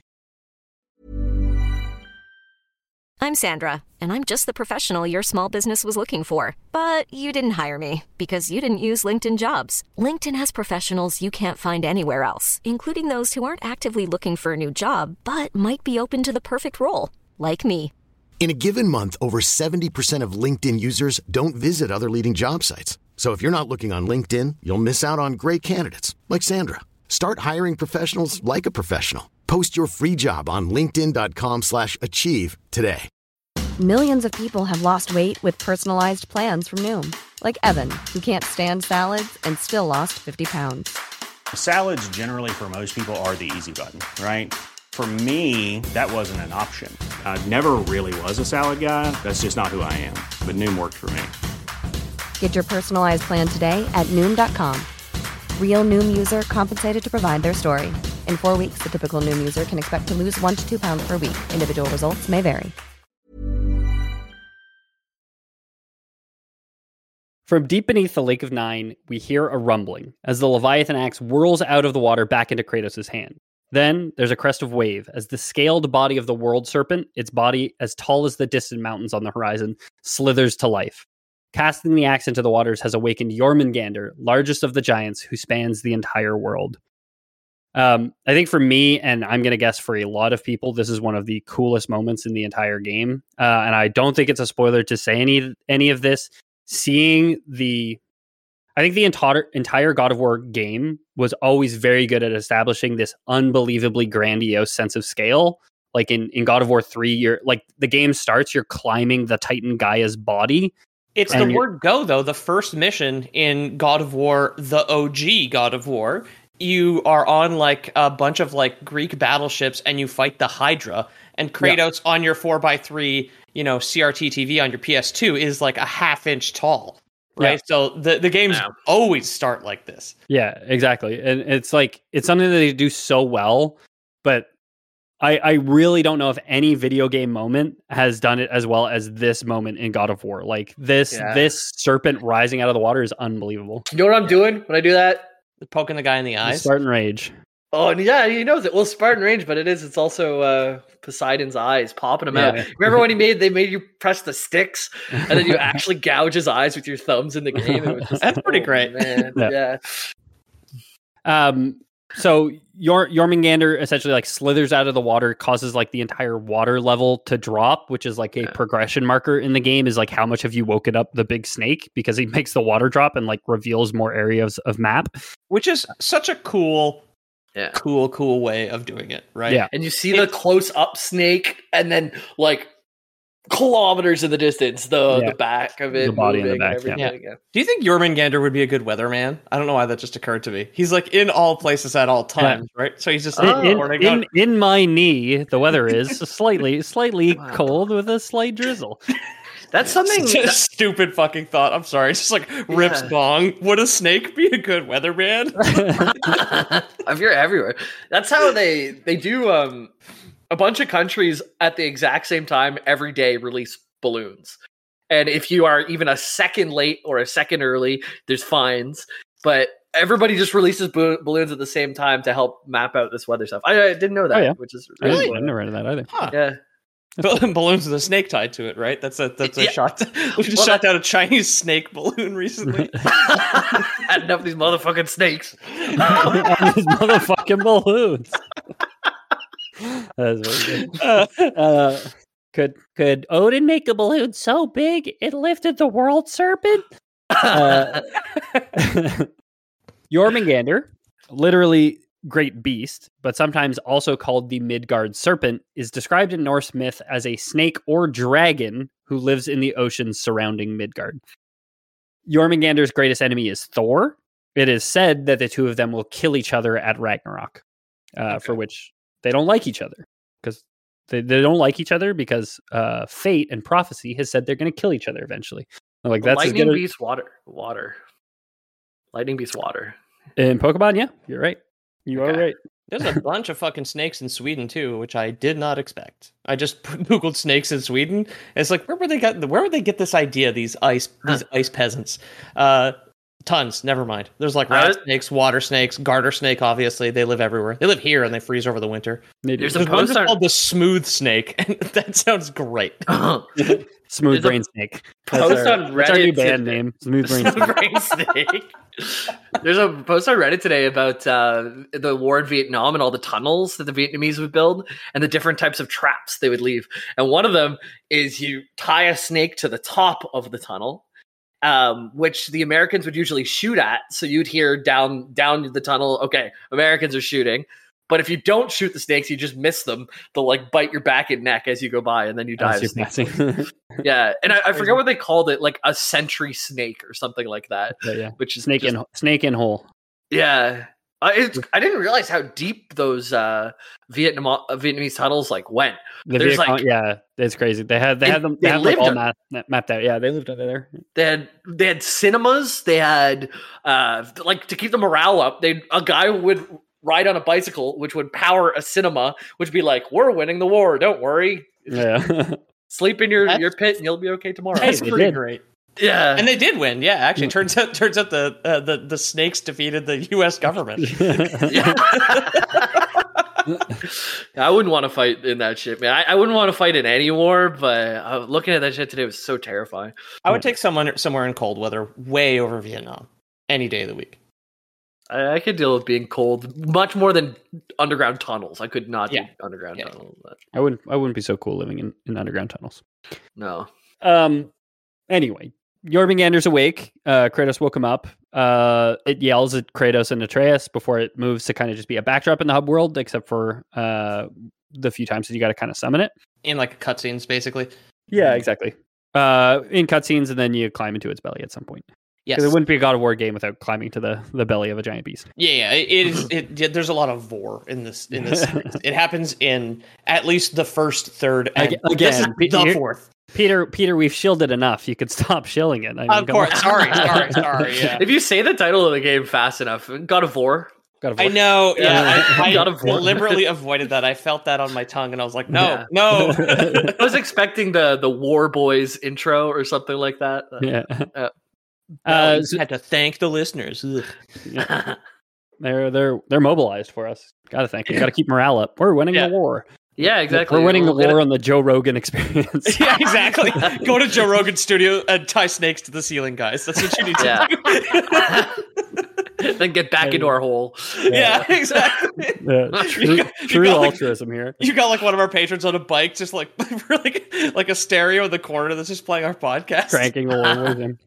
I'm Sandra, and I'm just the professional your small business was looking for. But you didn't hire me because you didn't use LinkedIn Jobs. LinkedIn has professionals you can't find anywhere else, including those who aren't actively looking for a new job, but might be open to the perfect role, like me. In a given month, over 70% of LinkedIn users don't visit other leading job sites. So if you're not looking on LinkedIn, you'll miss out on great candidates like Sandra. Start hiring professionals like a professional. Post your free job on linkedin.com/achieve today. Millions of people have lost weight with personalized plans from Noom. Like Evan, who can't stand salads and still lost 50 pounds. Salads generally for most people are the easy button, right? For me, that wasn't an option. I never really was a salad guy. That's just not who I am. But Noom worked for me. Get your personalized plan today at Noom.com. Real Noom user compensated to provide their story. In 4 weeks, the typical Noom user can expect to lose 1 to 2 pounds per week. Individual results may vary. From deep beneath the Lake of Nine, we hear a rumbling as the Leviathan axe whirls out of the water back into Kratos' hand. Then there's a crest of wave as the scaled body of the world serpent, its body as tall as the distant mountains on the horizon, slithers to life. Casting the axe into the waters has awakened Jormungandr, largest of the giants, who spans the entire world. I think for me, and I'm going to guess for a lot of people, this is one of the coolest moments in the entire game. And I don't think it's a spoiler to say any of this. I think the entire God of War game was always very good at establishing this unbelievably grandiose sense of scale. Like in God of War 3, you're like the game starts, you're climbing the Titan Gaia's body. It's the word go, though. The first mission in God of War, the OG God of War, you are on like a bunch of like Greek battleships and you fight the Hydra. And Kratos on your 4x3, CRT TV on your PS2 is like a half-inch tall. Right. Yeah. So the games always start like this. Yeah, exactly. And it's like, it's something that they do so well, but I really don't know if any video game moment has done it as well as this moment in God of War. Like this serpent rising out of the water is unbelievable. You know what I'm doing when I do that? Poking the guy in the eyes. Spartan Rage. Oh, and yeah, he knows it. Well, Spartan Rage, but it's also Poseidon's eyes popping him out. Remember when they made you press the sticks and then you actually gouge his eyes with your thumbs in the game? It was just, that's pretty great. Man. Yeah. So Jormungandr essentially like slithers out of the water, causes like the entire water level to drop, which is like a progression marker in the game, is like how much have you woken up the big snake, because he makes the water drop and like reveals more areas of map. Which is such a cool way of doing it, right? Yeah. And you see the close up snake and then like kilometers in the distance, the back of it, the body in the back. Yeah. Do you think Jormungandr would be a good weatherman? I don't know why that just occurred to me. He's like in all places at all times, right? So he's just in my knee. The weather is slightly cold with a slight drizzle. That's something. It's a stupid fucking thought. I'm sorry. It's just like rips bong. Would a snake be a good weatherman? If you're everywhere, that's how they do. A bunch of countries at the exact same time every day release balloons. And if you are even a second late or a second early, there's fines. But everybody just releases balloons at the same time to help map out this weather stuff. I didn't know that, which is really I've never heard of that either. Huh. Yeah. Balloons with a snake tied to it, right? That's a shot. We just shot down a Chinese snake balloon recently. Adding up these motherfucking snakes. These motherfucking balloons. That's very good. Could Odin make a balloon so big it lifted the world serpent? Jormungandr, literally great beast, but sometimes also called the Midgard serpent, is described in Norse myth as a snake or dragon who lives in the oceans surrounding Midgard. Jormungandr's greatest enemy is Thor. It is said that the two of them will kill each other at Ragnarok, for which they don't like each other. Because they don't like each other because fate and prophecy has said they're going to kill each other eventually. Like that's lightning beats water. Lightning beats water. In Pokemon, yeah, you're right. You are right. There's a bunch of fucking snakes in Sweden too, which I did not expect. I just googled snakes in Sweden. It's like where would they get this idea? These ice peasants. Tons. Never mind. There's like rat snakes, water snakes, garter snake. Obviously, they live everywhere. They live here and they freeze over the winter. There's one called the smooth snake, and that sounds great. Smooth brain snake. Post on Reddit. That's our new band name. Smooth brain snake. There's a post on Reddit today about the war in Vietnam and all the tunnels that the Vietnamese would build and the different types of traps they would leave. And one of them is you tie a snake to the top of the tunnel, which the Americans would usually shoot at. So you'd hear down the tunnel, okay, Americans are shooting. But if you don't shoot the snakes, you just miss them. They'll like bite your back and neck as you go by, and then you die. Yeah, and I forget what they called it, like a sentry snake or something like that. Yeah. Which is snake in hole. Yeah, I didn't realize how deep those Vietnamese tunnels like went. Yeah, it's crazy. They had them like all mapped out. Yeah, they lived under there. They had cinemas. They had like to keep the morale up. A guy would ride on a bicycle, which would power a cinema, which would be like, "We're winning the war. Don't worry. Yeah, sleep in your pit, and you'll be okay tomorrow." That's pretty great. Yeah, and they did win. Yeah, actually, turns out the snakes defeated the U.S. government. I wouldn't want to fight in that shit, man. I wouldn't want to fight in any war, but looking at that shit today was so terrifying. I would take someone somewhere in cold weather way over Vietnam any day of the week. I could deal with being cold much more than underground tunnels. I could not do underground tunnels. I wouldn't be so cool living in underground tunnels. No. Anyway, Jormungandr's awake. Kratos woke him up. It yells at Kratos and Atreus before it moves to kind of just be a backdrop in the hub world, except for the few times that you got to kind of summon it. In like cutscenes, basically. Yeah, exactly. In cutscenes, and then you climb into its belly at some point. Yes. Because it wouldn't be a God of War game without climbing to the belly of a giant beast. Yeah, there's a lot of vor in this. It happens in at least the first third. And again, the fourth. Peter, we've shielded enough. You could stop shilling it. Of course. Sorry. Yeah. If you say the title of the game fast enough, God of War. I know. Yeah, I deliberately avoided that. I felt that on my tongue, and I was like, no. I was expecting the War Boys intro or something like that. Yeah. Had to thank the listeners. Yeah. They're mobilized for us. Got to thank them. Got to keep morale up. We're winning the war. Yeah, exactly. We're winning the war on the Joe Rogan experience. Yeah, exactly. Go to Joe Rogan's studio and tie snakes to the ceiling, guys. That's what you need to do. Then get back into our hole. Yeah, exactly. True altruism here. You got like one of our patrons on a bike, just like a stereo in the corner that's just playing our podcast, cranking the war with him.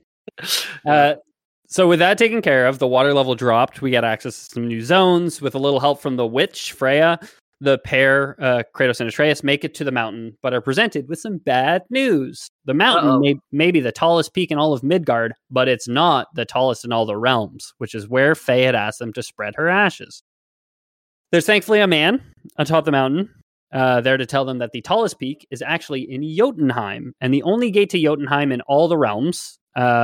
So with that taken care of, the water level dropped. We got access to some new zones. With a little help from the witch, Freya, the pair, Kratos and Atreus, make it to the mountain, but are presented with some bad news. The mountain may be the tallest peak in all of Midgard, but it's not the tallest in all the realms, which is where Faye had asked them to spread her ashes. There's thankfully a man atop the mountain, there to tell them that the tallest peak is actually in Jotunheim, and the only gate to Jotunheim in all the realms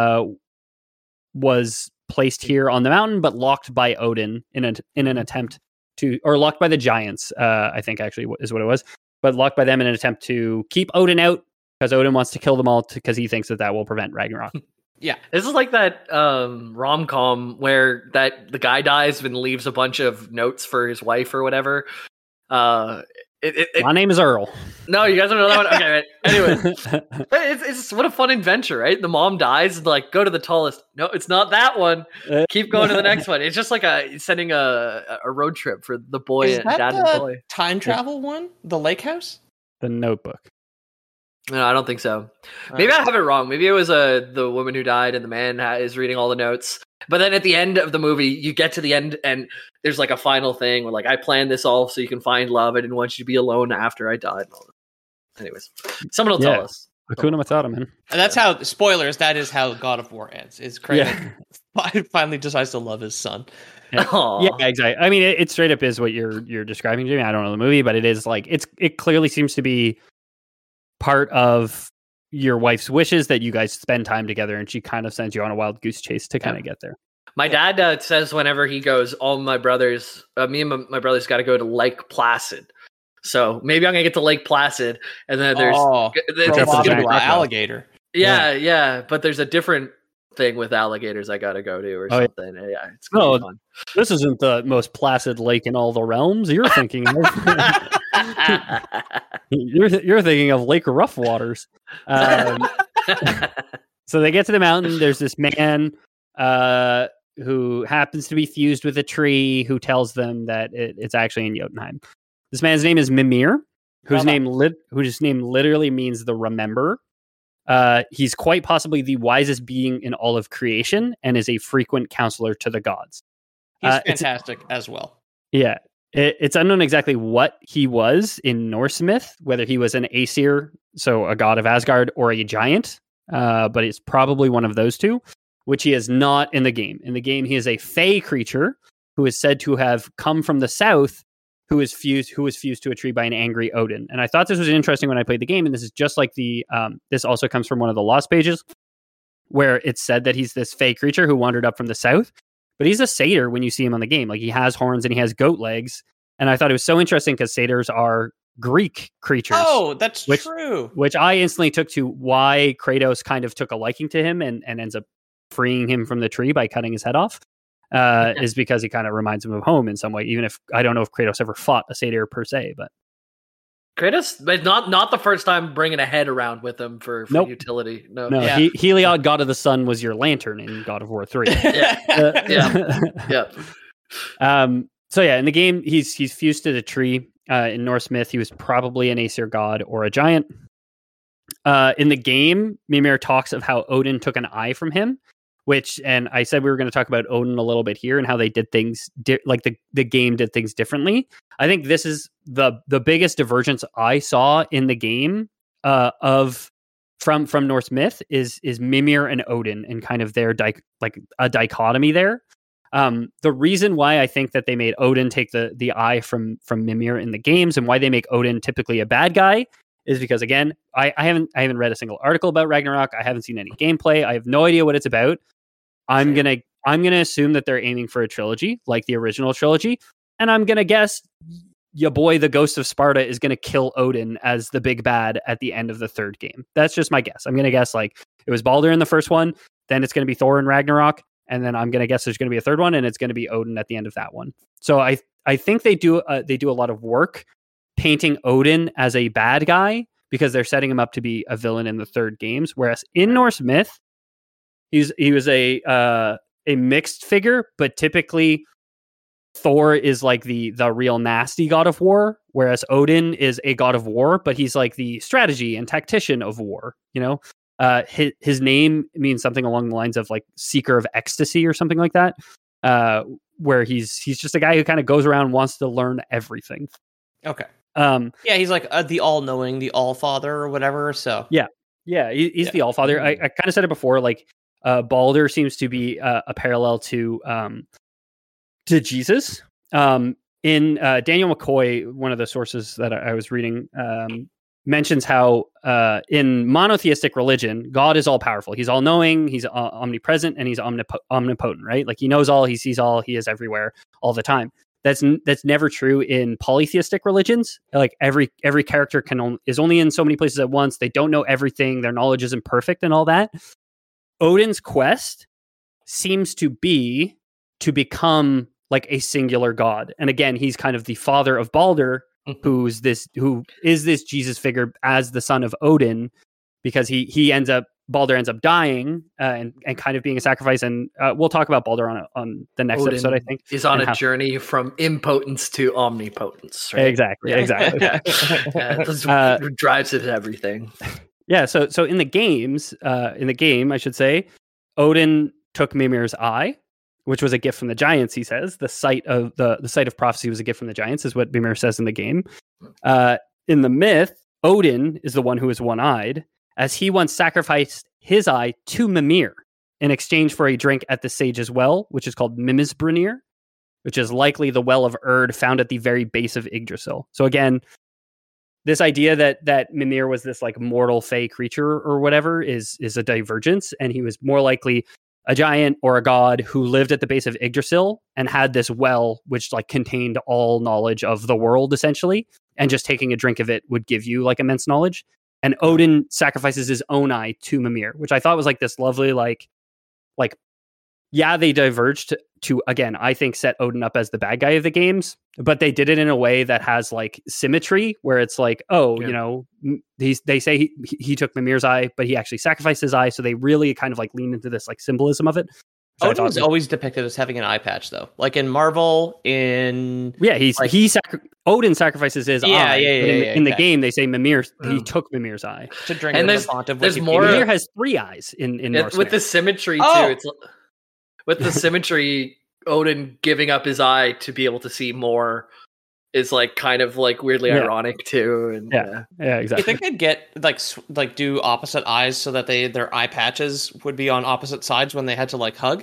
was placed here on the mountain, but locked by Odin in an attempt to, or locked by the giants, I think actually is what it was, but locked by them in an attempt to keep Odin out, because Odin wants to kill them all because he thinks that will prevent Ragnarok. Yeah, this is like that rom-com where the guy dies and leaves a bunch of notes for his wife or whatever. My name is Earl. No, you guys don't know that one? Okay, right. Anyway. It's what a fun adventure, right? The mom dies and like, go to the tallest. No, it's not that one. Keep going to the next one. It's just like sending a road trip for the boy and dad and boy. Time travel one? The lake house? The Notebook. No, I don't think so. Maybe I have it wrong. Maybe it was the woman who died and the man is reading all the notes. But then at the end of the movie, you get to the end and there's like a final thing where like, I planned this all so you can find love. I didn't want you to be alone after I died. Anyways, someone will tell us. Hakuna Matata, man. And that's how, spoilers, that is how God of War ends. Is Kratos finally decides to love his son. Yeah, exactly. I mean, it straight up is what you're describing to me. I don't know the movie, but it is like, it clearly seems to be part of your wife's wishes that you guys spend time together, and she kind of sends you on a wild goose chase to kind of get there. My dad says whenever he goes, all my brothers, me and my brothers got to go to Lake Placid. So maybe I'm gonna get to Lake Placid, and then there's alligator. Yeah, but there's a different thing with alligators I got to go to or something. Yeah, it's gonna be fun. This isn't the most placid lake in all the realms. You're thinking of. You're thinking of Lake Rough Waters. So they get to the mountain. There's this man who happens to be fused with a tree who tells them that it's actually in Jotunheim. This man's name is Mimir, whose name literally means the rememberer. He's quite possibly the wisest being in all of creation and is a frequent counselor to the gods. He's fantastic as well. Yeah. It's unknown exactly what he was in Norse myth, whether he was an Aesir, so a god of Asgard, or a giant, but it's probably one of those two, which he is not in the game. In the game, he is a fey creature who is said to have come from the south, who was fused to a tree by an angry Odin. And I thought this was interesting when I played the game, and this is just like this also comes from one of the Lost pages, where it said that he's this fey creature who wandered up from the south. But he's a satyr when you see him on the game. Like, he has horns and he has goat legs. And I thought it was so interesting because satyrs are Greek creatures. Oh, that's true. Which I instantly took to why Kratos kind of took a liking to him and ends up freeing him from the tree by cutting his head off. Is because he kind of reminds him of home in some way. Even if I don't know if Kratos ever fought a satyr per se, but Kratos, not the first time bringing a head around with him for utility. No. Yeah. Heliod, god of the sun, was your lantern in God of War 3. Yeah. So yeah, in the game, he's fused to the tree. In Norse myth, he was probably an Aesir god or a giant. In the game, Mimir talks of how Odin took an eye from him, and I said we were going to talk about Odin a little bit here and how they did things like the game did things differently. I think this is the biggest divergence I saw in the game from Norse myth is Mimir and Odin and kind of their a dichotomy there. The reason why I think that they made Odin take the eye from Mimir in the games and why they make Odin typically a bad guy is because, again, I haven't read a single article about Ragnarok. I haven't seen any gameplay. I have no idea what it's about. I'm gonna assume that they're aiming for a trilogy, like the original trilogy, and I'm gonna guess your boy, the Ghost of Sparta, is gonna kill Odin as the big bad at the end of the third game. That's just my guess. I'm gonna guess like it was Baldur in the first one, then it's gonna be Thor in Ragnarok, and then I'm gonna guess there's gonna be a third one, and it's gonna be Odin at the end of that one. So I think they do a lot of work painting Odin as a bad guy because they're setting him up to be a villain in the third games, whereas in Norse myth, he was a mixed figure, but typically Thor is like the real nasty god of war, whereas Odin is a god of war, but he's like the strategy and tactician of war. You know, his name means something along the lines of like seeker of ecstasy or something like that. Where he's just a guy who kind of goes around, wants to learn everything. Okay. He's like the all-knowing, the all-father or whatever. So he's the all-father. I kind of said it before, like. Baldur seems to be a parallel to Jesus. In Daniel McCoy, one of the sources that I was reading, mentions how in monotheistic religion, God is all powerful. He's all knowing, he's omnipresent, and he's omnipotent, right? Like he knows all, he sees all, he is everywhere all the time. That's never true in polytheistic religions. Like every character is only in so many places at once. They don't know everything. Their knowledge isn't perfect and all that. Odin's quest seems to be to become like a singular god. And again, he's kind of the father of Baldur who is this Jesus figure as the son of Odin, because Balder ends up dying and kind of being a sacrifice. And we'll talk about Balder on the next Odin episode, I think. is on a journey from impotence to omnipotence. Right? Exactly. That's what drives it everything. Yeah. So in the game, I should say, Odin took Mimir's eye, which was a gift from the giants. He says the site of prophecy was a gift from the giants, is what Mimir says in the game. In the myth, Odin is the one who is one-eyed, as he once sacrificed his eye to Mimir in exchange for a drink at the sage's well, which is called Mimsbrunir, which is likely the well of Erd found at the very base of Yggdrasil. So again, this idea that Mimir was this like mortal fey creature or whatever is a divergence, and he was more likely a giant or a god who lived at the base of Yggdrasil and had this well which like contained all knowledge of the world essentially, and just taking a drink of it would give you like immense knowledge. And Odin sacrifices his own eye to Mimir, which I thought was like this lovely, they diverged to again, I think, set Odin up as the bad guy of the games, but they did it in a way that has like symmetry, where it's like, they say he took Mimir's eye, but he actually sacrificed his eye. So they really kind of like lean into this like symbolism of it. Odin was always depicted as having an eye patch, though. Like in Marvel, Odin sacrifices his eye. In the game, they say Mimir he took Mimir's eye to drink. And there's more. Mimir has 3 eyes in Norse with the symmetry too. It's with the symmetry. Odin giving up his eye to be able to see more is like kind of like weirdly ironic too. And exactly. You think they'd get like do opposite eyes so that their eye patches would be on opposite sides when they had to like hug?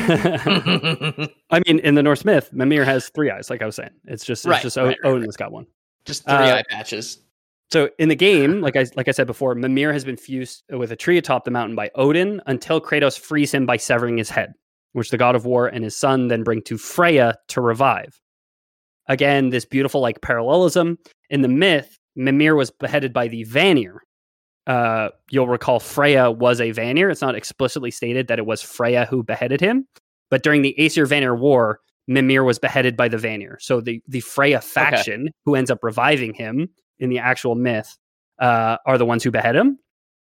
I mean, in the Norse myth, Mimir has 3 eyes. Like I was saying, it's just Odin has got one. Just 3 eye patches. So in the game, like I said before, Mimir has been fused with a tree atop the mountain by Odin until Kratos frees him by severing his head, which the god of war and his son then bring to Freya to revive. Again, this beautiful like parallelism. In the myth, Mimir was beheaded by the Vanir. You'll recall Freya was a Vanir. It's not explicitly stated that it was Freya who beheaded him, but during the Aesir-Vanir War, Mimir was beheaded by the Vanir. So the Freya faction, who ends up reviving him in the actual myth, are the ones who behead him.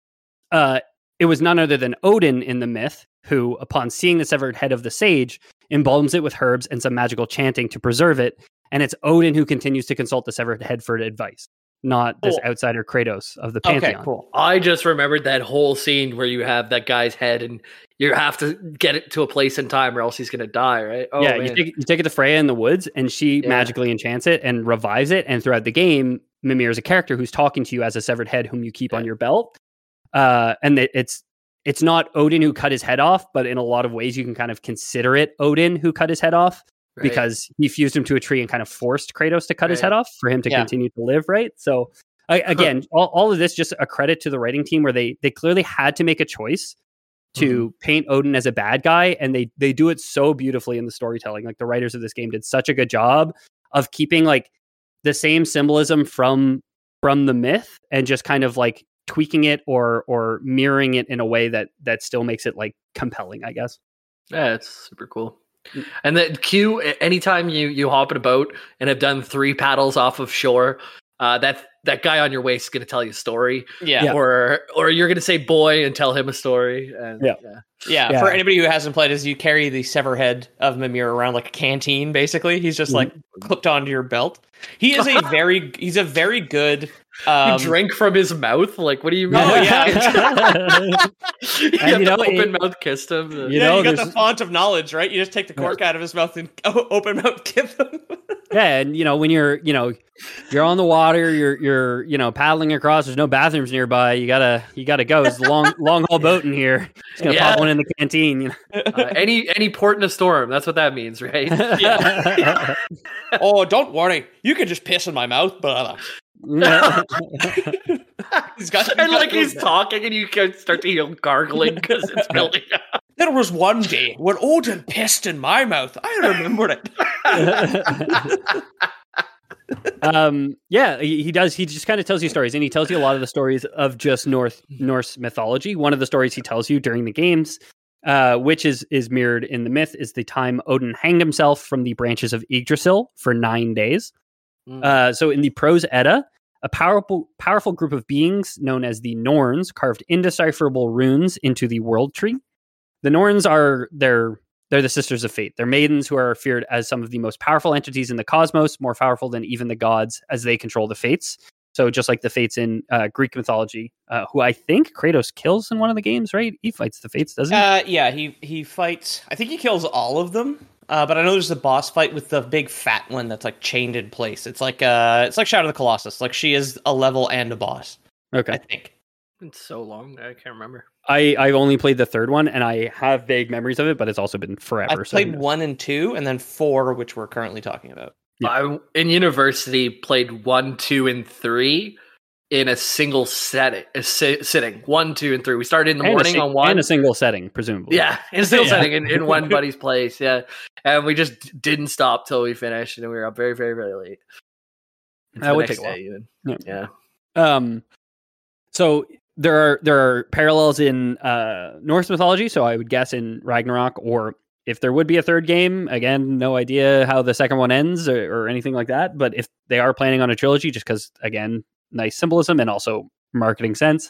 It was none other than Odin in the myth who, upon seeing the severed head of the sage, embalms it with herbs and some magical chanting to preserve it. And it's Odin who continues to consult the severed head for advice, not this outsider Kratos of the Pantheon. Okay, cool. I just remembered that whole scene where you have that guy's head and you have to get it to a place in time or else he's going to die, right? Oh, yeah, man. you take it to Freya in the woods and she magically enchants it and revives it. And throughout the game, Mimir is a character who's talking to you as a severed head whom you keep on your belt. And it's not Odin who cut his head off, but in a lot of ways you can kind of consider it Odin who cut his head off. Right. Because he fused him to a tree and kind of forced Kratos to cut his head off for him to continue to live, right? So, again, all of this just a credit to the writing team where they clearly had to make a choice to paint Odin as a bad guy, and they do it so beautifully in the storytelling. Like, the writers of this game did such a good job of keeping, like, the same symbolism from the myth and just kind of, like, tweaking it or mirroring it in a way that still makes it, like, compelling, I guess. Yeah, it's super cool. And the Q, anytime you hop in a boat and have done 3 paddles off of shore, that guy on your waist is going to tell you a story. Yeah. Or you're going to say boy and tell him a story. And, yeah. For anybody who hasn't played, as you carry the severed head of Mimir around like a canteen, basically. He's just like clipped onto your belt. He is he's a very good. You drink from his mouth? Like, what do you mean? Oh, yeah. You open mouth kissed him. You got the font of knowledge, right? You just take the cork out of his mouth and open mouth kiss him. Yeah, and when you're on the water, you're paddling across. There's no bathrooms nearby. You gotta go. It's a long haul boat in here. Just gonna pop one in the canteen. Any port in a storm. That's what that means, right? Yeah. Oh, don't worry. You can just piss in my mouth, but. He's talking, and you can start to hear gargling because it's building up. There was one day when Odin pissed in my mouth. I remember it. He does. He just kind of tells you stories, and he tells you a lot of the stories of just Norse mythology. One of the stories he tells you during the games, which is mirrored in the myth, is the time Odin hanged himself from the branches of Yggdrasil for 9 days. So in the Prose Edda, a powerful group of beings known as the Norns carved indecipherable runes into the world tree. The Norns are they're the sisters of fate. They're maidens who are feared as some of the most powerful entities in the cosmos, more powerful than even the gods, as they control the fates. So just like the fates in Greek mythology, who I think Kratos kills in one of the games, right? He fights the fates, doesn't he? Yeah, he fights. I think he kills all of them. But I know there's a boss fight with the big fat one that's like chained in place. It's like Shadow of the Colossus. Like she is a level and a boss. Okay. I think. It's so long, I can't remember. I've only played the third one, and I have vague memories of it, but it's also been forever. I've played 1 and 2, and then 4, which we're currently talking about. Yeah. I, in university, played 1, 2, and 3 in a single sitting. 1, 2, and 3. We started in the morning on 1. In a single setting, presumably. Yeah, in a single setting in one buddy's place. Yeah, and we just didn't stop till we finished, and we were up very, very, very late. That would take a while. Even. Yeah. So there are parallels in Norse mythology. So I would guess in Ragnarok, or if there would be a third game, again, no idea how the second one ends or anything like that. But if they are planning on a trilogy, just because, again, nice symbolism and also marketing sense,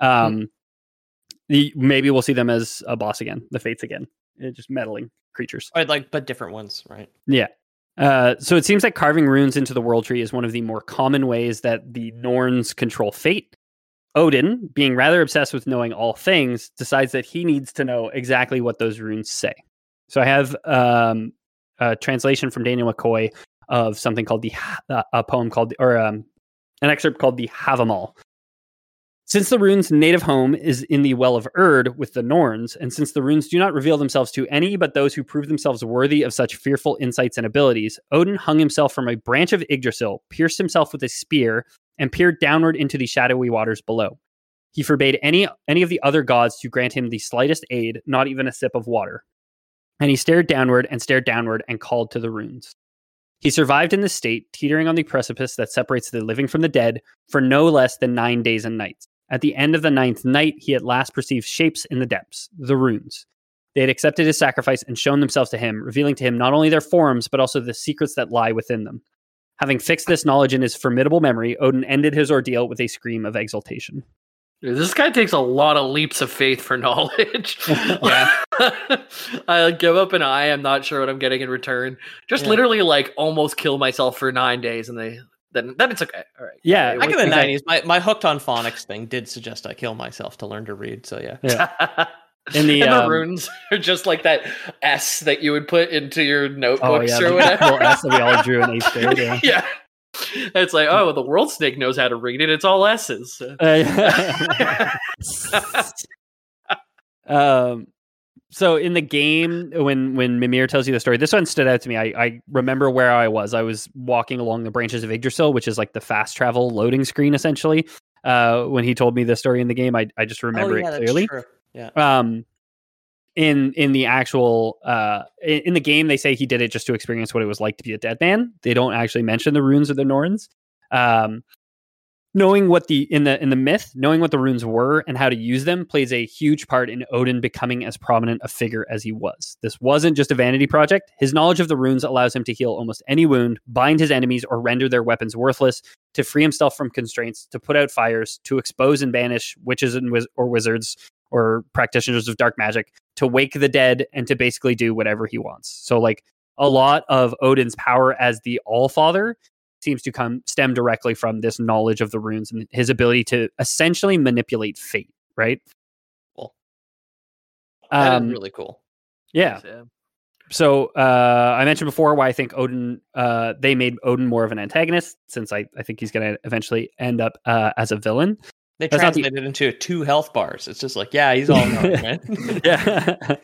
maybe we'll see them as a boss again, the Fates again, just meddling creatures. But different ones, right? Yeah. So it seems like carving runes into the world tree is one of the more common ways that the Norns control fate. Odin, being rather obsessed with knowing all things, decides that he needs to know exactly what those runes say. So I have a translation from Daniel McCoy of something called a poem called, or an excerpt called the Havamal. Since the rune's native home is in the Well of Erd with the Norns, and since the runes do not reveal themselves to any but those who prove themselves worthy of such fearful insights and abilities, Odin hung himself from a branch of Yggdrasil, pierced himself with a spear, and peered downward into the shadowy waters below. He forbade any of the other gods to grant him the slightest aid, not even a sip of water. And he stared downward and called to the runes. He survived in this state, teetering on the precipice that separates the living from the dead, for no less than 9 days and nights. At the end of the 9th night, he at last perceived shapes in the depths, the runes. They had accepted his sacrifice and shown themselves to him, revealing to him not only their forms, but also the secrets that lie within them. Having fixed this knowledge in his formidable memory, Odin ended his ordeal with a scream of exultation. Dude, this guy takes a lot of leaps of faith for knowledge. Yeah. I give up an eye. I'm not sure what I'm getting in return. Just literally almost kill myself for 9 days, and then it's okay. All right. Yeah. Back in the 90s, my hooked on phonics thing did suggest I kill myself to learn to read. So yeah. And the runes are just like that S that you would put into your notebooks or whatever. Little S that we all drew in 8th grade. Yeah. It's like, oh, well, the world snake knows how to read it. It's all S's. So in the game, when Mimir tells you the story, this one stood out to me. I remember where I was. I was walking along the branches of Yggdrasil, which is like the fast travel loading screen, essentially. When he told me the story in the game, I just remember it clearly. That's true. Yeah. In the actual in the game, they say he did it just to experience what it was like to be a dead man. They don't actually mention the runes or the Norns. Knowing what in the myth, knowing what the runes were and how to use them plays a huge part in Odin becoming as prominent a figure as he was. This wasn't just a vanity project. His knowledge of the runes allows him to heal almost any wound, bind his enemies, or render their weapons worthless, to free himself from constraints, to put out fires, to expose and banish witches and or wizards or practitioners of dark magic, to wake the dead, and to basically do whatever he wants. So a lot of Odin's power as the All-Father seems to stem directly from this knowledge of the runes and his ability to essentially manipulate fate, right? Cool. That is really cool. Yeah. So I mentioned before why I think Odin, they made Odin more of an antagonist, since I think he's going to eventually end up as a villain. They translated it into 2 health bars. It's just like, yeah, he's all knowing, man. Yeah.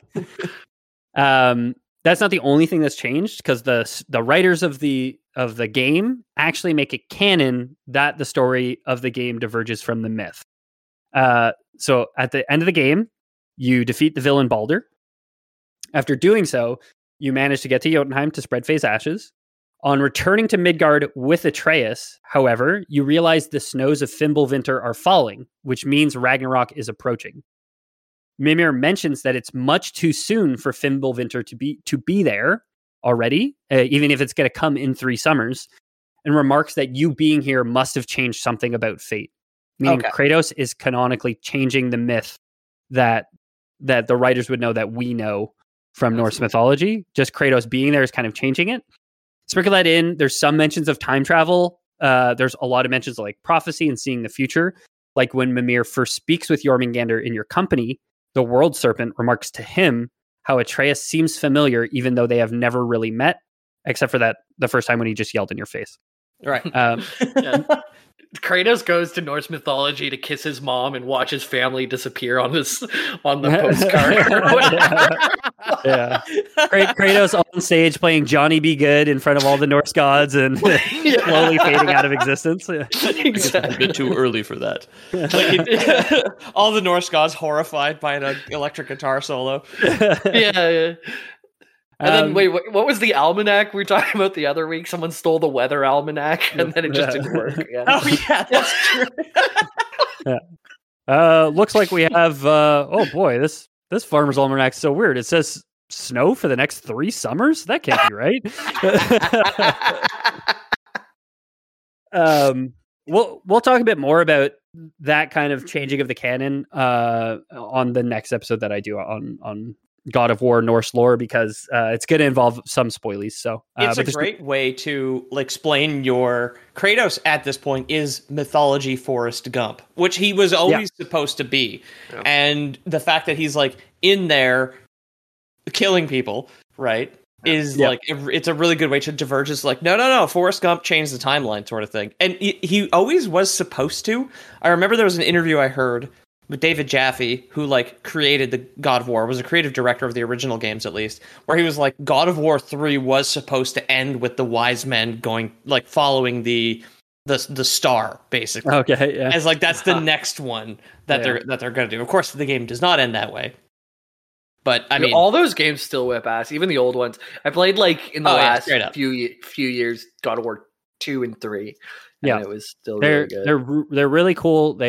That's not the only thing that's changed, because the writers of the game actually make it canon that the story of the game diverges from the myth. So at the end of the game, you defeat the villain Baldur. After doing so, you manage to get to Jotunheim to spread Faye's ashes. On returning to Midgard with Atreus, however, you realize the snows of Fimbulvinter are falling, which means Ragnarok is approaching. Mimir mentions that it's much too soon for Fimbulvinter to be there already, even if it's going to come in 3 summers. and remarks that you being here must have changed something about fate. Meaning Kratos is canonically changing the myth that the writers would know that we know from Norse mythology. Just Kratos being there is kind of changing it. Sprinkle that in. There's some mentions of time travel. There's a lot of mentions of like prophecy and seeing the future. Like when Mimir first speaks with Jormungandr in your company, the World Serpent remarks to him how Atreus seems familiar, even though they have never really met, except for that the first time when he just yelled in your face. Right. Kratos goes to Norse mythology to kiss his mom and watch his family disappear on the postcard or whatever. Yeah. Kratos on stage playing Johnny Be Good in front of all the Norse gods and slowly fading out of existence. Yeah. Exactly. A bit too early for that. All the Norse gods horrified by an electric guitar solo. Yeah. And then, wait, what was the almanac we were talking about the other week? Someone stole the weather almanac, and then it just didn't work. Yeah. Oh, yeah, that's true. Looks like we have, oh boy, this Farmer's Almanac's so weird. It says snow for the next 3 summers? That can't be right. We'll talk a bit more about that kind of changing of the canon on the next episode that I do on God of War Norse lore, because it's going to involve some spoilies. So it's a great way to explain your Kratos at this point is mythology Forrest Gump, which he was always supposed to be. Yeah. And the fact that he's like in there killing people, right, is like, it's a really good way to diverge. It's like, no, Forrest Gump changed the timeline sort of thing. And he always was supposed to. I remember there was an interview I heard with David Jaffe, who like created the God of War, was a creative director of the original games at least, where he was like, God of War 3 was supposed to end with the wise men going like following the star, basically. Okay, yeah. As like that's the next one that they're gonna do. Of course, the game does not end that way. But I mean, all those games still whip ass, even the old ones. I played like in the last few years, God of War 2 and 3. And it was still really good. They're really cool.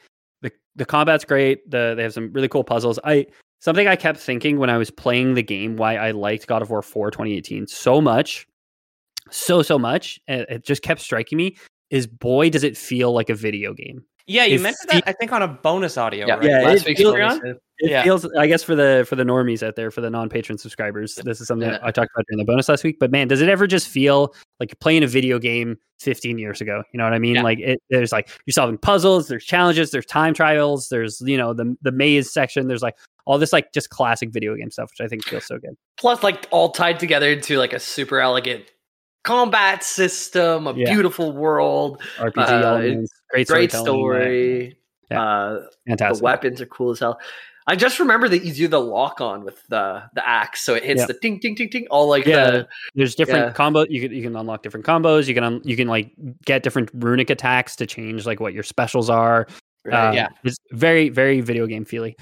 The combat's great. They have some really cool puzzles. Something I kept thinking when I was playing the game, why I liked God of War 4 2018 so much, so much, and it just kept striking me, is boy, does it feel like a video game. Yeah, you mentioned that, I think, on a bonus audio, right? Yeah, last week's bonus. It feels, I guess, for the normies out there, for the non-patron subscribers, this is something I talked about during the bonus last week. But man, does it ever just feel like you're playing a video game 15 years ago? You know what I mean? Like there's like you're solving puzzles, there's challenges, there's time trials, there's the maze section, there's like all this like just classic video game stuff, which I think feels so good. Plus, like all tied together into like a super elegant combat system, a beautiful world, RPG elements, great story. Fantastic. The weapons are cool as hell. I just remember that you do the lock on with the axe, so it hits the ting ting ting ting. All like there's different combos. You can unlock different combos. You can like get different runic attacks to change like what your specials are. Right. It's very very video game feely.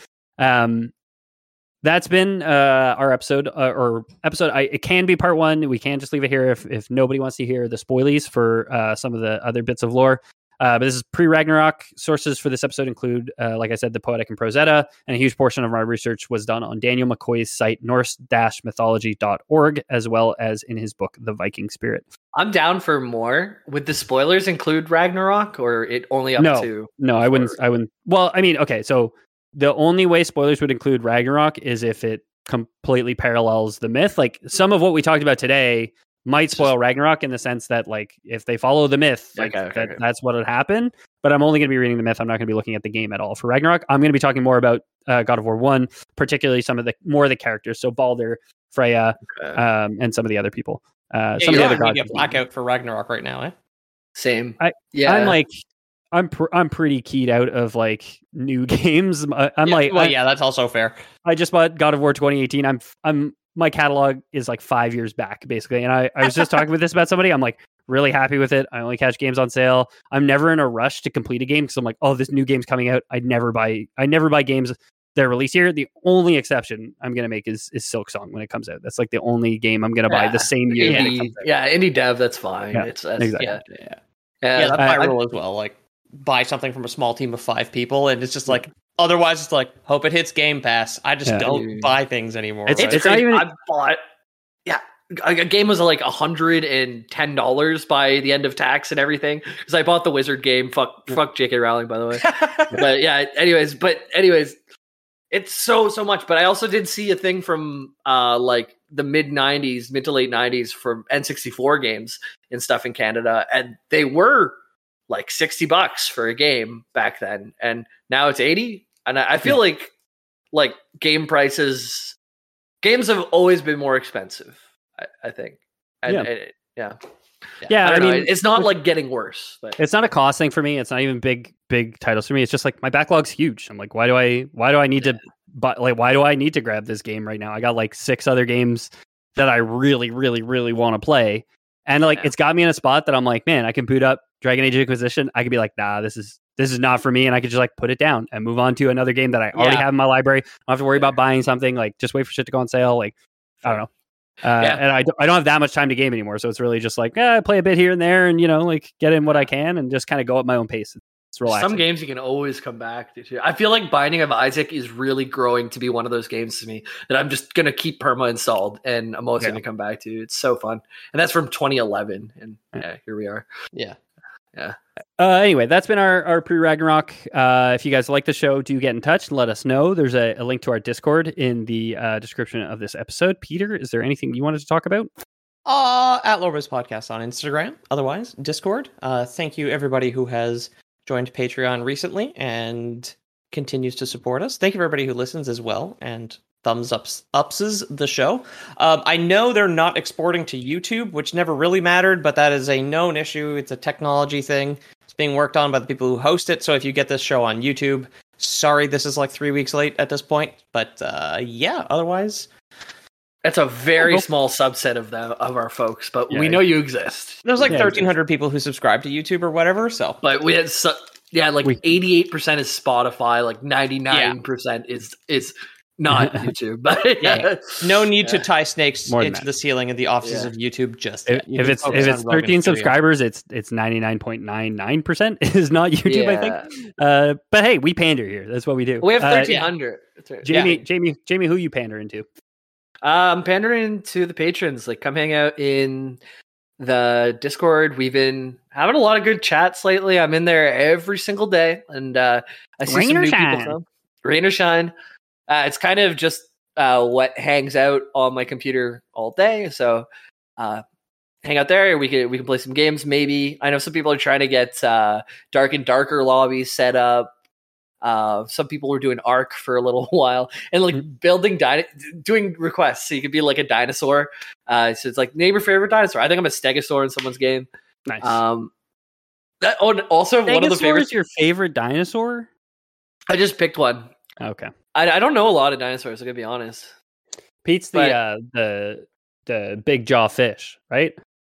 That's been our episode. It can be part 1. We can just leave it here if nobody wants to hear the spoilies for some of the other bits of lore. But this is pre-Ragnarok. Sources for this episode include, like I said, the Poetic and Prose Edda, and a huge portion of my research was done on Daniel McCoy's site, norse-mythology.org, as well as in his book, The Viking Spirit. I'm down for more. Would the spoilers include Ragnarok, or it only up to... No, I wouldn't. Well, I mean, okay, so the only way spoilers would include Ragnarok is if it completely parallels the myth. Like, some of what we talked about today might spoil Ragnarok in the sense that, like, if they follow the myth, that's what would happen. But I'm only going to be reading the myth. I'm not going to be looking at the game at all for Ragnarok. I'm going to be talking more about God of War 1, particularly some of the characters. So Baldur, Freya, and some of the other people. Some of the other gods. Blackout for Ragnarok right now, eh? Same. I'm pretty keyed out of like new games. That's also fair. I just bought God of War 2018. My catalog is like 5 years back, basically. And I was just talking with this about somebody. I'm like really happy with it. I only catch games on sale. I'm never in a rush to complete a game because I'm like, oh, this new game's coming out. I never buy games that are released here. The only exception I'm going to make is Silksong when it comes out. That's like the only game I'm going to buy the same year. Indie dev, that's fine. Yeah, exactly. That's my rule as well. Like, buy something from a small team of 5 people, and it's just like, otherwise it's like, hope it hits Game Pass. I just don't buy things anymore. It's not even. I bought. Yeah, a game was like $110 by the end of tax and everything, because I bought the Wizard game. Fuck J.K. Rowling, by the way. But yeah, anyways, it's so much. But I also did see a thing from like the mid to late 90s for N64 games and stuff in Canada, and they were like $60 for a game back then, and now it's 80. And I feel like games have always been more expensive, I think. And, yeah. I mean, it's not like getting worse. But. It's not a cost thing for me. It's not even big titles for me. It's just like my backlog's huge. I'm like, why do I need to buy, like, why do I need to grab this game right now? I got like 6 other games that I really, really, really want to play. And like, it's got me in a spot that I'm like, man, I can boot up Dragon Age Inquisition. I could be like, nah, this is not for me. And I could just like put it down and move on to another game that I already have in my library. I don't have to worry about buying something, like just wait for shit to go on sale. Like, I don't know. And I don't have that much time to game anymore. So it's really just like, I play a bit here and there and, like get in what I can and just kind of go at my own pace. It's relaxing. Some games you can always come back to. I feel like Binding of Isaac is really growing to be one of those games to me that I'm just going to keep perma installed and I'm always going to come back to. It's so fun. And that's from 2011. And here we are. Yeah. Anyway, that's been our pre-Ragnarok. If you guys like the show, do get in touch and let us know. There's a link to our Discord in the description of this episode. Peter, is there anything you wanted to talk about? At Lorboys Podcast on Instagram. Otherwise, Discord. Thank you everybody who has joined Patreon recently and continues to support us. Thank you everybody who listens as well and thumbs ups the show. I know they're not exporting to YouTube, which never really mattered, but that is a known issue. It's a technology thing. It's being worked on by the people who host it. So if you get this show on YouTube, sorry, this is like 3 weeks late at this point. But otherwise, that's a very small subset of our folks, but we know you exist. There's like 1,300 people who subscribe to YouTube or whatever. So, but we had 88% is Spotify, like 99% is not YouTube. But no need to tie snakes into the ceiling in the offices of YouTube. Just if it's 13 subscribers, it's 99.99% is not YouTube. Yeah. I think. But hey, we pander here. That's what we do. We have 1,300. Jamie, who you pandering to? I'm pandering to the patrons. Like, come hang out in the Discord. We've been having a lot of good chats lately. I'm in there every single day, and I see some new people. Rain or shine. It's kind of just what hangs out on my computer all day. So hang out there. We can play some games. Maybe I know some people are trying to get dark and darker lobbies set up. Some people were doing Ark for a little while and like doing requests. So you could be like a dinosaur. So it's like, name your favorite dinosaur. I think I'm a Stegosaur in someone's game. Nice. Also Stegosaur one of the favorites. Is your favorite dinosaur? I just picked one. Okay. I don't know a lot of dinosaurs. I gotta be honest. Pete's the big jaw fish, right?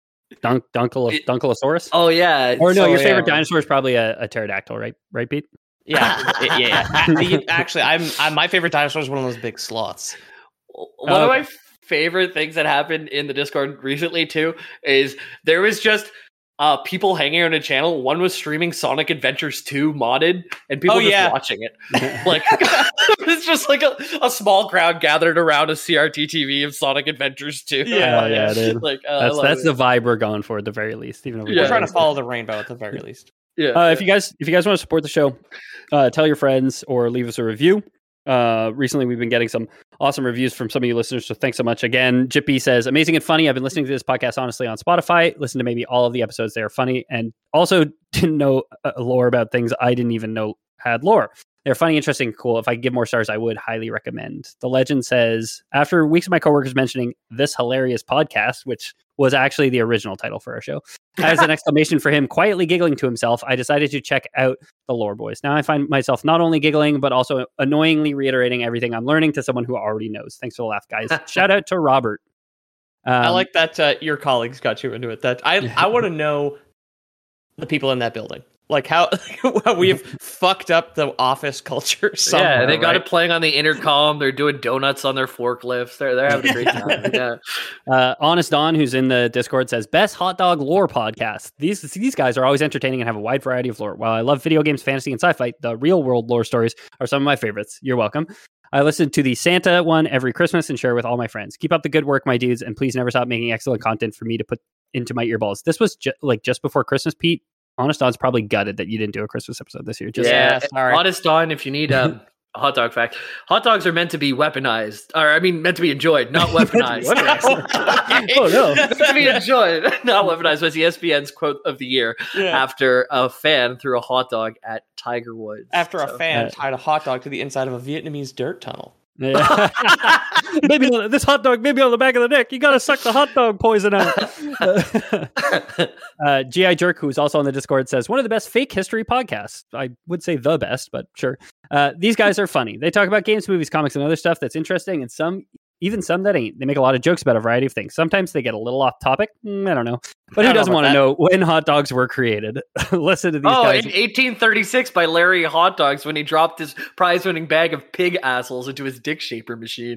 Dunkelosaurus. Oh yeah. Or no, your favorite dinosaur is probably a pterodactyl, right? Right, Pete? Yeah. Actually, my favorite dinosaur is one of those big sloths. One of my favorite things that happened in the Discord recently too is there was just people hanging on a channel. One was streaming Sonic Adventures 2 modded, and people just watching it. Like it's just like a small crowd gathered around a CRT TV of Sonic Adventures 2. Yeah, dude. Like that's the vibe we're going for at the very least. Even though we're trying to follow the rainbow at the very least. If you guys want to support the show, tell your friends or leave us a review. Recently we've been getting some awesome reviews from some of you listeners, so thanks so much. Again, Jippy says, amazing and funny. I've been listening to this podcast honestly on Spotify. Listen to maybe all of the episodes. They are funny, and also didn't know lore about things I didn't even know had lore. They're funny, interesting, cool. If I could give more stars, I would highly recommend. The Legend says, after weeks of my coworkers mentioning this hilarious podcast, which was actually the original title for our show, as an exclamation for him quietly giggling to himself, I decided to check out the Lore Boys. Now I find myself not only giggling, but also annoyingly reiterating everything I'm learning to someone who already knows. Thanks for the laugh, guys. Shout out to Robert. I like that your colleagues got you into it. That I want to know the people in that building. Like how we have fucked up the office culture somewhere. Yeah, they got it playing on the intercom. They're doing donuts on their forklifts. They're having a great time. Yeah. Honest Don, who's in the Discord, says, best hot dog lore podcast. These guys are always entertaining and have a wide variety of lore. While I love video games, fantasy, and sci-fi, the real world lore stories are some of my favorites. You're welcome. I listen to the Santa one every Christmas and share with all my friends. Keep up the good work, my dudes, and please never stop making excellent content for me to put into my earballs. This was just before Christmas, Pete. Honest Don's probably gutted that you didn't do a Christmas episode this year. Sorry. Honest Don, if you need a hot dog fact, hot dogs are meant to be weaponized, meant to be enjoyed, not weaponized. Oh no, meant to be enjoyed, not weaponized. Was ESPN's quote of the year after a fan threw a hot dog at Tiger Woods. After a fan tied a hot dog to the inside of a Vietnamese dirt tunnel. Yeah. Maybe this hot dog, maybe on the back of the neck. You got to suck the hot dog poison out. GI Jerk, who's also on the Discord, says one of the best fake history podcasts. I would say the best, but sure. These guys are funny. They talk about games, movies, comics, and other stuff that's interesting, and some that ain't. They make a lot of jokes about a variety of things. Sometimes they get a little off topic. I don't know. But who doesn't want to know when hot dogs were created? Listen to these guys. In 1836 by Larry Hot Dogs when he dropped his prize-winning bag of pig assholes into his dick shaper machine.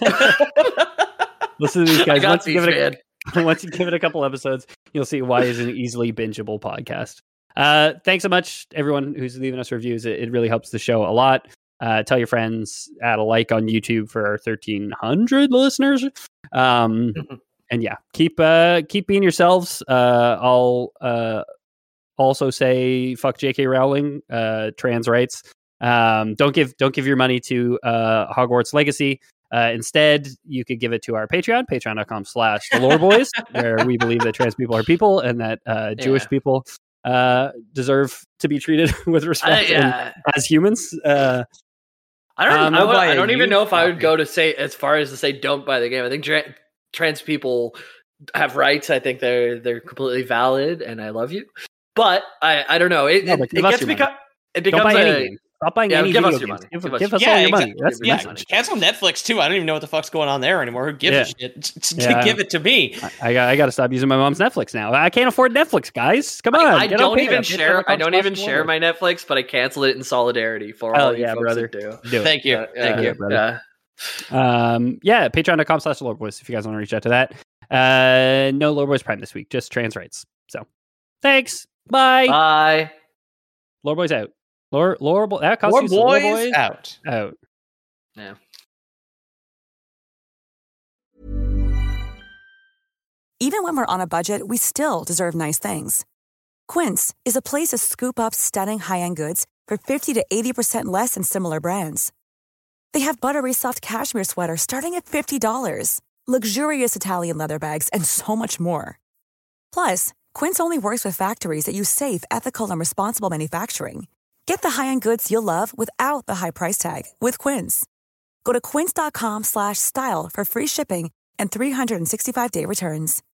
Listen to these guys. Once you give it a couple episodes, you'll see why it's an easily bingeable podcast. Thanks so much, everyone who's leaving us reviews. It really helps the show a lot. Tell your friends, add a like on YouTube for our 1,300 listeners. And yeah, keep being yourselves. I'll also say fuck J.K. Rowling, trans rights. Don't give your money to Hogwarts Legacy. Instead, you could give it to our Patreon, patreon.com/theloreboys, where we believe that trans people are people and that Jewish people deserve to be treated with respect as humans. I don't even know if I would go to say as far as to say don't buy the game. I think trans people have rights. I think they're completely valid, and I love you. But I don't know. It becomes a game. Stop buying any give video us your games. money. Give us all your money. That's cancel Netflix too. I don't even know what the fuck's going on there anymore. Who gives a shit? Give it to me. I got to stop using my mom's Netflix now. I can't afford Netflix, guys. Come on. I don't even share my Netflix, but I canceled it in solidarity for all you folks brother. that do. Thank you. Thank you. Brother. Patreon.com/Loreboys if you guys want to reach out to that. No Loreboys Prime this week, just trans rights. So thanks. Bye. Bye. Loreboys out. That costs you some Loreboys out. Yeah. Even when we're on a budget, we still deserve nice things. Quince is a place to scoop up stunning high-end goods for 50 to 80% less than similar brands. They have buttery soft cashmere sweaters starting at $50, luxurious Italian leather bags, and so much more. Plus, Quince only works with factories that use safe, ethical, and responsible manufacturing. Get the high-end goods you'll love without the high price tag with Quince. Go to quince.com/style for free shipping and 365-day returns.